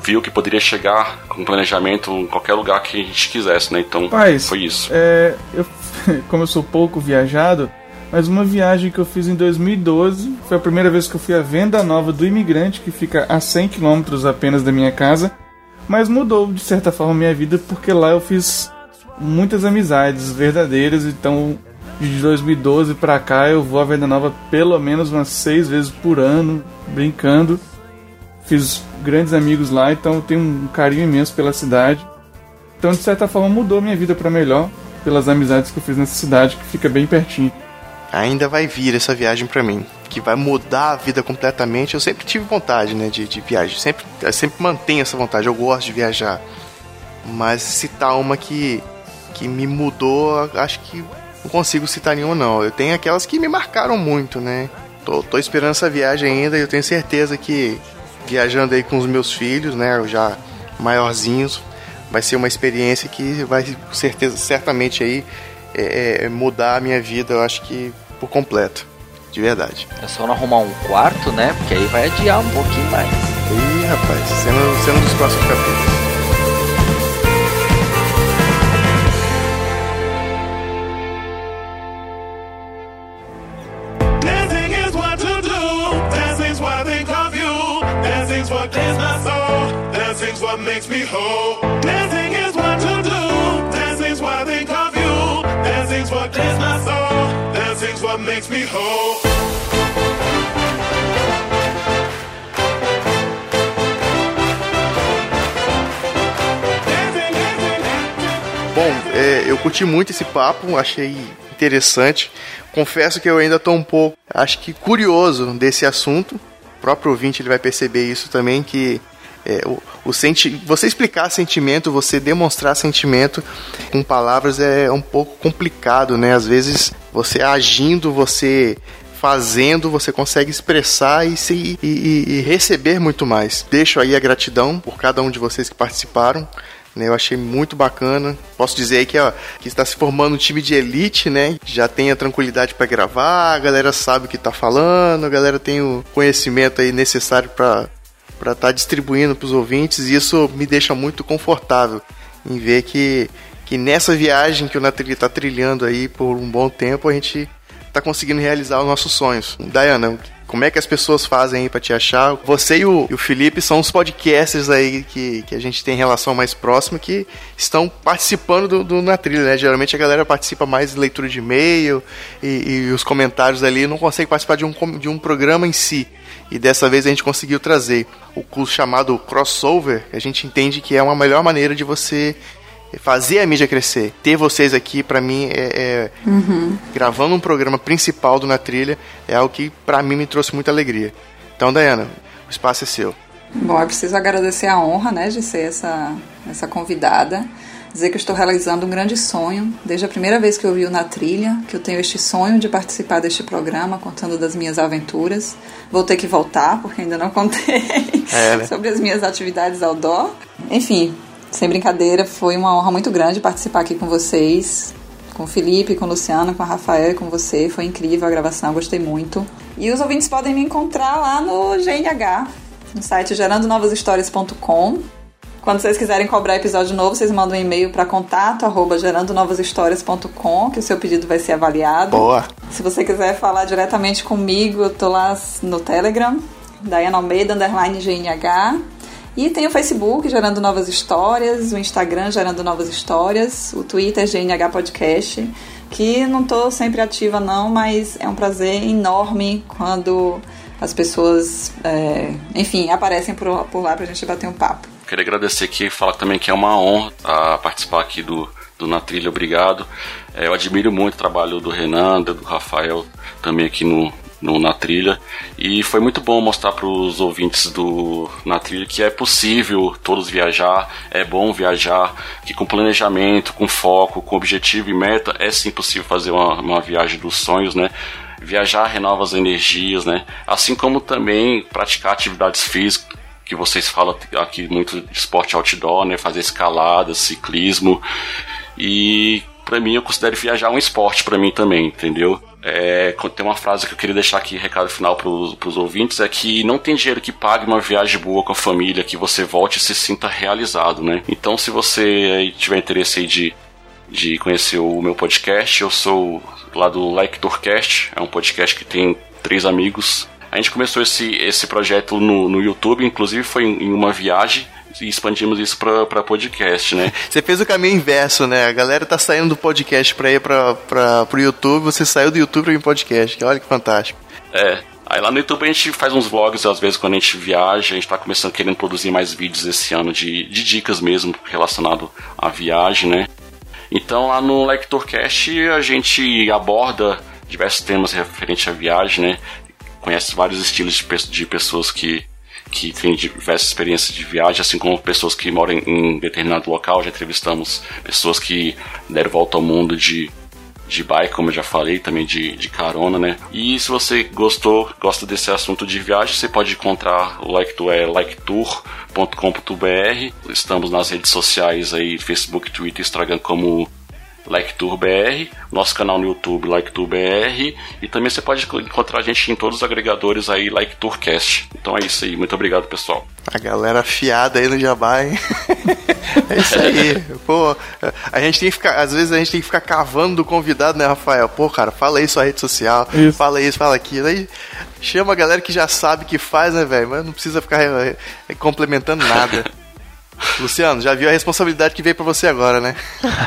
viu que poderia chegar com planejamento em qualquer lugar que a gente quisesse, né? Então, Paz, foi isso. É, eu, como eu sou pouco viajado, mas uma viagem que eu fiz em dois mil e doze foi a primeira vez que eu fui à Venda Nova do Imigrante, que fica a cem quilômetros apenas da minha casa, mas mudou de certa forma a minha vida, porque lá eu fiz muitas amizades verdadeiras. Então de dois mil e doze pra cá eu vou à Venda Nova pelo menos umas seis vezes por ano, brincando. Fiz grandes amigos lá, então eu tenho um carinho imenso pela cidade. Então de certa forma mudou a minha vida pra melhor, pelas amizades que eu fiz nessa cidade, que fica bem pertinho. Ainda vai vir essa viagem pra mim, que vai mudar a vida completamente. Eu sempre tive vontade, né, de, de viagem, sempre, eu sempre mantenho essa vontade, eu gosto de viajar. Mas citar uma que, que me mudou, acho que não consigo citar nenhuma não. Eu tenho aquelas que me marcaram muito, né. Tô, tô esperando essa viagem ainda e eu tenho certeza que viajando aí com os meus filhos, né, já maiorzinhos, vai ser uma experiência que vai, com certeza, certamente aí é, é, mudar a minha vida, eu acho que por completo, de verdade. É só não arrumar um quarto, né? Porque aí vai adiar um pouquinho mais. Ih, rapaz, sendo, sendo dos próximos capítulos. Makes me whole. Dancing is what to do. Dancing's what I think of you. Dancing's what clears my soul. Dancing's what makes me whole. Bom, é, eu curti muito esse papo, achei interessante. Confesso que eu ainda estou um pouco, acho que curioso desse assunto. O próprio ouvinte ele vai perceber isso também, que É, o, o senti- você explicar sentimento, você demonstrar sentimento com palavras é um pouco complicado, né? Às vezes você agindo, você fazendo, você consegue expressar e, se, e, e, e receber muito mais. Deixo aí a gratidão por cada um de vocês que participaram, né? Eu achei muito bacana. Posso dizer aí que, ó, que está se formando um time de elite, né? Já tem a tranquilidade para gravar, a galera sabe o que está falando, a galera tem o conhecimento aí necessário para para estar tá distribuindo para os ouvintes, e isso me deixa muito confortável em ver que, que nessa viagem que o Na Trilha está trilhando aí por um bom tempo, a gente está conseguindo realizar os nossos sonhos. Dayana, como é que as pessoas fazem aí para te achar? Você e o, e o Felipe são os podcasters aí que, que a gente tem relação mais próxima, que estão participando do, do Na Trilha, né? Geralmente a galera participa mais de leitura de e-mail e, e os comentários ali, não consegue participar de um, de um programa em si. E dessa vez a gente conseguiu trazer o curso chamado Crossover. A gente entende que é uma melhor maneira de você fazer a mídia crescer. Ter vocês aqui, pra mim, é, é uhum. gravando um programa principal do Na Trilha, é algo que pra mim me trouxe muita alegria. Então, Dayana, o espaço é seu. Bom, eu preciso agradecer a honra, né, de ser essa, essa convidada. Dizer que eu estou realizando um grande sonho, desde a primeira vez que eu vi o Na Trilha, que eu tenho este sonho de participar deste programa, contando das minhas aventuras. Vou ter que voltar, porque ainda não contei é, né? sobre as minhas atividades outdoor. Enfim, sem brincadeira, foi uma honra muito grande participar aqui com vocês, com o Felipe, com o Luciano, com a Rafael e com você. Foi incrível a gravação, gostei muito. E os ouvintes podem me encontrar lá no G N H, no site gerando novas histórias ponto com. Quando vocês quiserem cobrar episódio novo, vocês mandam um e-mail para contato arroba gerando novas histórias ponto com, que o seu pedido vai ser avaliado. Boa! Se você quiser falar diretamente comigo, eu tô lá no Telegram, Dayana Almeida, underline G N H. E tem o Facebook, Gerando Novas Histórias, o Instagram, Gerando Novas Histórias, o Twitter, G N H Podcast, que não tô sempre ativa não, mas é um prazer enorme quando as pessoas, é, enfim, aparecem por, por lá pra gente bater um papo. Queria agradecer aqui e falar também que é uma honra a participar aqui do, do Na Trilha, obrigado. É, eu admiro muito o trabalho do Renan, do Rafael, também aqui no, no Na Trilha. E foi muito bom mostrar para os ouvintes do Na Trilha que é possível todos viajar, é bom viajar, que com planejamento, com foco, com objetivo e meta, é sim possível fazer uma, uma viagem dos sonhos, né? Viajar renova as energias, né? Assim como também praticar atividades físicas, que vocês falam aqui muito de esporte outdoor, né? Fazer escalada, ciclismo. E pra mim eu considero viajar um esporte pra mim também, entendeu? É, tem uma frase que eu queria deixar aqui, recado final para os ouvintes, é que não tem dinheiro que pague uma viagem boa com a família, que você volte e se sinta realizado, né? Então, se você aí tiver interesse aí de, de conhecer o meu podcast, eu sou lá do Like Tourcast, é um podcast que tem três amigos. A gente começou esse, esse projeto no, no YouTube, inclusive foi em, em uma viagem, e expandimos isso pra, pra podcast, né? Você fez o caminho inverso, né? A galera tá saindo do podcast pra ir pra, pra, pro YouTube, você saiu do YouTube pra ir pro podcast, olha que fantástico. É, aí lá no YouTube a gente faz uns vlogs, às vezes quando a gente viaja, a gente tá começando querendo produzir mais vídeos esse ano de, de dicas mesmo relacionado à viagem, né? Então lá no Like Tourcast a gente aborda diversos temas referentes à viagem, né? Conhece vários estilos de, de pessoas que que tem diversas experiências de viagem, assim como pessoas que moram em determinado local. Já entrevistamos pessoas que deram volta ao mundo de, de bike, como eu já falei, também de, de carona, né? E se você gostou, gosta desse assunto de viagem, você pode encontrar o Like Tour, é like tour ponto com ponto b r. Estamos nas redes sociais aí, Facebook, Twitter, Instagram como Like Tour B R, nosso canal no YouTube Like Tour B R, e também você pode encontrar a gente em todos os agregadores aí Like Tourcast. Então é isso aí, muito obrigado, pessoal. A galera afiada aí no Jabá, hein? É isso aí. Pô, a gente tem que ficar, às vezes a gente tem que ficar cavando do convidado, né, Rafael? Pô, cara, fala aí sua rede social, isso. Fala isso, fala aquilo. Aí chama a galera que já sabe que faz, né, velho? Mas não precisa ficar é, é, complementando nada. Luciano, já viu a responsabilidade que veio pra você agora, né?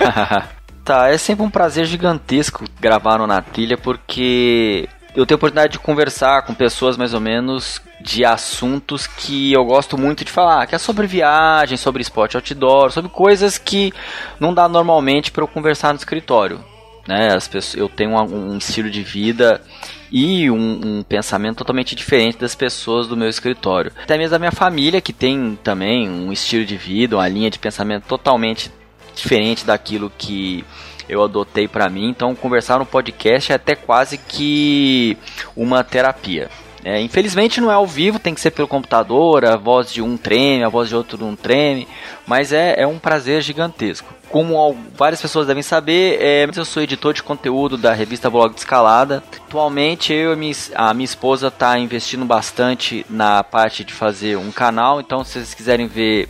Tá, é sempre um prazer gigantesco gravar no Na Trilha, porque eu tenho a oportunidade de conversar com pessoas mais ou menos de assuntos que eu gosto muito de falar, que é sobre viagem, sobre esporte outdoor, sobre coisas que não dá normalmente para eu conversar no escritório, né? As pessoas, eu tenho um, um estilo de vida e um, um pensamento totalmente diferente das pessoas do meu escritório. Até mesmo da minha família, que tem também um estilo de vida, uma linha de pensamento totalmente diferente daquilo que eu adotei para mim. Então conversar no podcast é até quase que uma terapia. É, infelizmente não é ao vivo, tem que ser pelo computador, a voz de um treme, a voz de outro não treme, mas é, é um prazer gigantesco. Como várias pessoas devem saber, é, eu sou editor de conteúdo da revista Blog de Escalada. Atualmente eu e minha, a minha esposa está investindo bastante na parte de fazer um canal, então se vocês quiserem ver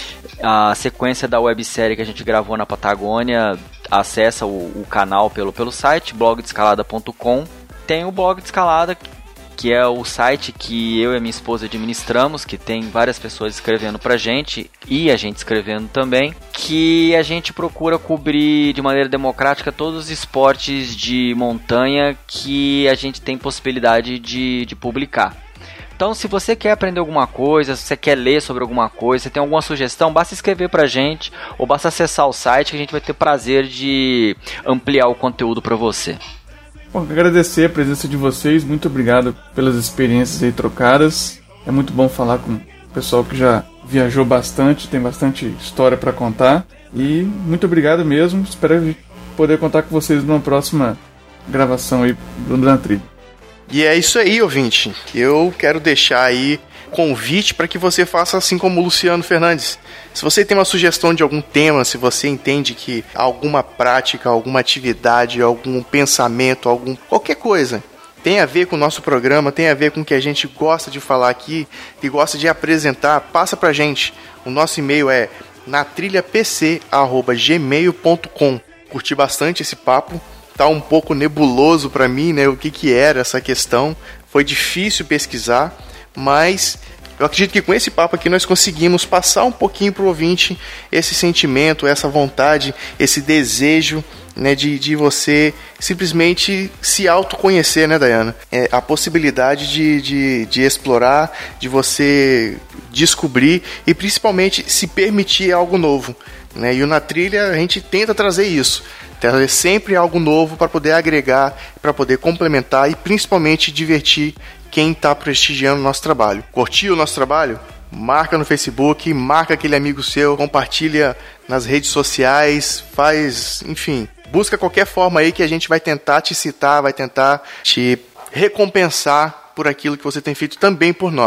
a sequência da websérie que a gente gravou na Patagônia, acessa o, o canal pelo, pelo site blog de escalada ponto com. Tem o Blog de Escalada, que é o site que eu e a minha esposa administramos, que tem várias pessoas escrevendo pra gente e a gente escrevendo também, que a gente procura cobrir de maneira democrática todos os esportes de montanha que a gente tem possibilidade de, de publicar. Então, se você quer aprender alguma coisa, se você quer ler sobre alguma coisa, se tem alguma sugestão, basta escrever pra gente ou basta acessar o site que a gente vai ter prazer de ampliar o conteúdo para você. Bom, agradecer a presença de vocês, muito obrigado pelas experiências aí trocadas. É muito bom falar com o pessoal que já viajou bastante, tem bastante história para contar. E muito obrigado mesmo, espero poder contar com vocês numa próxima gravação aí do Na Trilha. E é isso aí, ouvinte. Eu quero deixar aí convite para que você faça assim como o Luciano Fernandes. Se você tem uma sugestão de algum tema, se você entende que alguma prática, alguma atividade, algum pensamento, algum qualquer coisa tem a ver com o nosso programa, tem a ver com o que a gente gosta de falar aqui e gosta de apresentar, passa pra gente. O nosso e-mail é natrilhapc arroba gmail ponto com. Curti bastante esse papo. Tá um pouco nebuloso para mim, né? O que que era essa questão. Foi difícil pesquisar, mas eu acredito que com esse papo aqui nós conseguimos passar um pouquinho pro ouvinte esse sentimento, essa vontade, esse desejo, né, de, de você simplesmente se autoconhecer, né, Dayana? É, a possibilidade de, de, de explorar, de você descobrir e principalmente se permitir algo novo, né? E o Na Trilha a gente tenta trazer isso. Trazer sempre algo novo para poder agregar, para poder complementar e principalmente divertir quem está prestigiando o nosso trabalho. Curtiu o nosso trabalho? Marca no Facebook, marca aquele amigo seu, compartilha nas redes sociais, faz, enfim, busca qualquer forma aí que a gente vai tentar te citar, vai tentar te recompensar por aquilo que você tem feito também por nós.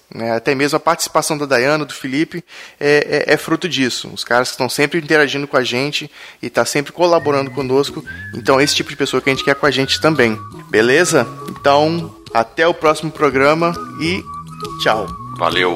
né? Até mesmo a participação da Dayana, do Felipe, é, é, é fruto disso. Os caras que estão sempre interagindo com a gente e tá sempre colaborando conosco. Então é esse tipo de pessoa que a gente quer com a gente também. Beleza? Então, até o próximo programa e tchau. Valeu.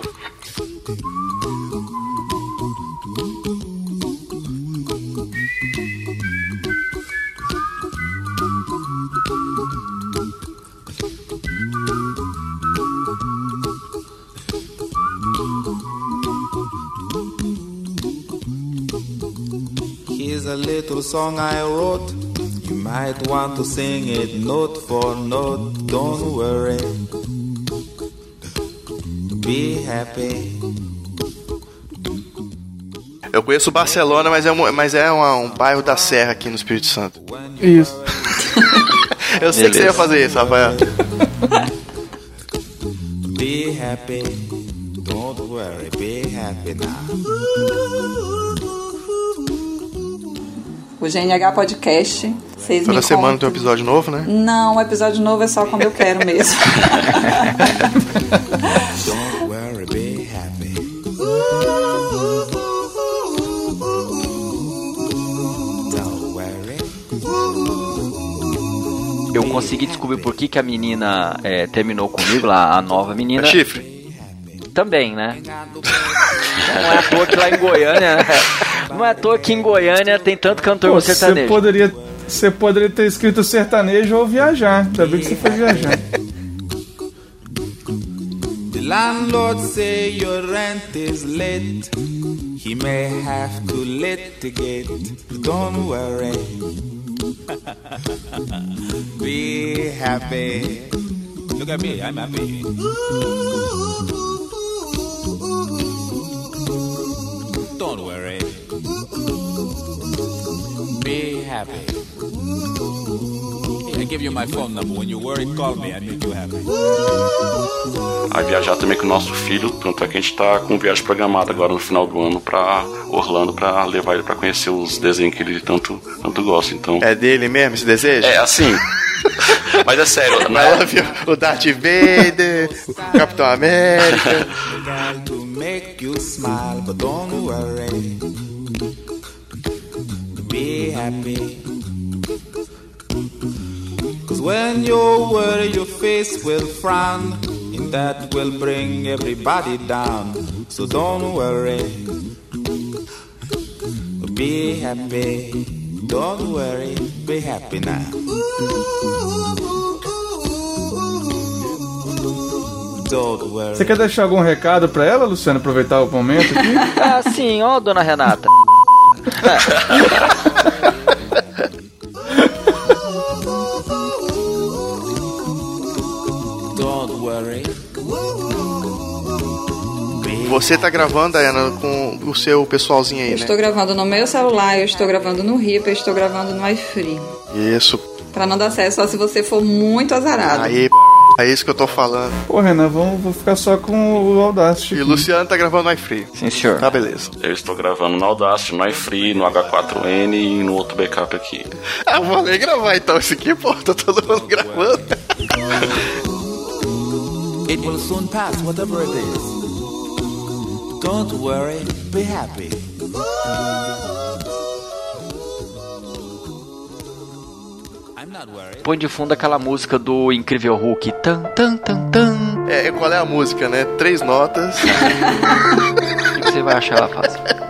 Here's a little song I wrote. You might want to sing it note for note. Don't worry. Be happy. Eu conheço Barcelona, mas é um, mas é uma, um bairro da Serra aqui no Espírito Santo. Isso. Eu sei Beleza. que você ia fazer isso, Rafael. Be happy. Don't worry. Be happy now. O G N H Podcast. Vocês Toda me semana contam. tem um episódio novo, né? Não, o episódio novo é só quando eu quero mesmo. Don't worry, be happy. Don't worry. Eu consegui descobrir por que, que a menina é, terminou comigo, lá, a nova menina. É chifre? Também, né? Não é à toa que lá em Goiânia, né? Não é à toa que em Goiânia tem tanto cantor Pô, sertanejo. Você poderia, você poderia ter escrito sertanejo ou viajar. Ainda bem que você foi viajar. The landlord say your rent is late. He may have to litigate. Don't worry. Be happy. Look at me, I'm happy. Don't worry. Be happy. I give you my phone number. When you worry, call me. I make you happy. Aí viajar também com o nosso filho, tanto é que a gente tá com viagem programada agora no final do ano pra Orlando, pra levar ele pra conhecer os desenhos que ele tanto, tanto gosta, então... É dele mesmo esse desejo? É, assim... Mas é sério, né? O Darth Vader, o Capitão América... To make you smile, but don't worry. Be happy. Cause when you worry, your face will frown, and that will bring everybody down. So don't worry. Be happy. Don't worry. Be happy now. Don't worry. Você quer deixar algum recado pra ela, Luciano? Aproveitar o momento aqui? Ah, sim, ó, dona Renata. Don't worry. Você tá gravando, Dayana, com o seu pessoalzinho aí, Eu né? estou gravando no meu celular, eu estou gravando no Reaper, eu estou gravando no iFree. Isso. Pra não dar certo, só se você for muito azarado. Aí, é isso que eu tô falando. Pô, Renan, vamos, vou ficar só com o Audacity. E o Luciano tá gravando no iFree. Sim, senhor. Tá, beleza. Eu estou gravando no Audacity, no iFree, no H quatro N e no outro backup aqui. Ah, vou nem gravar então esse aqui, pô. Tá todo mundo gravando. It will soon pass, whatever it is. Don't worry, be happy. I'm not worried. Põe de fundo aquela música do Incrível Hulk. Tan, tan, tan, tan. É, qual é a música, né? Três notas. O que você vai achar ela fácil?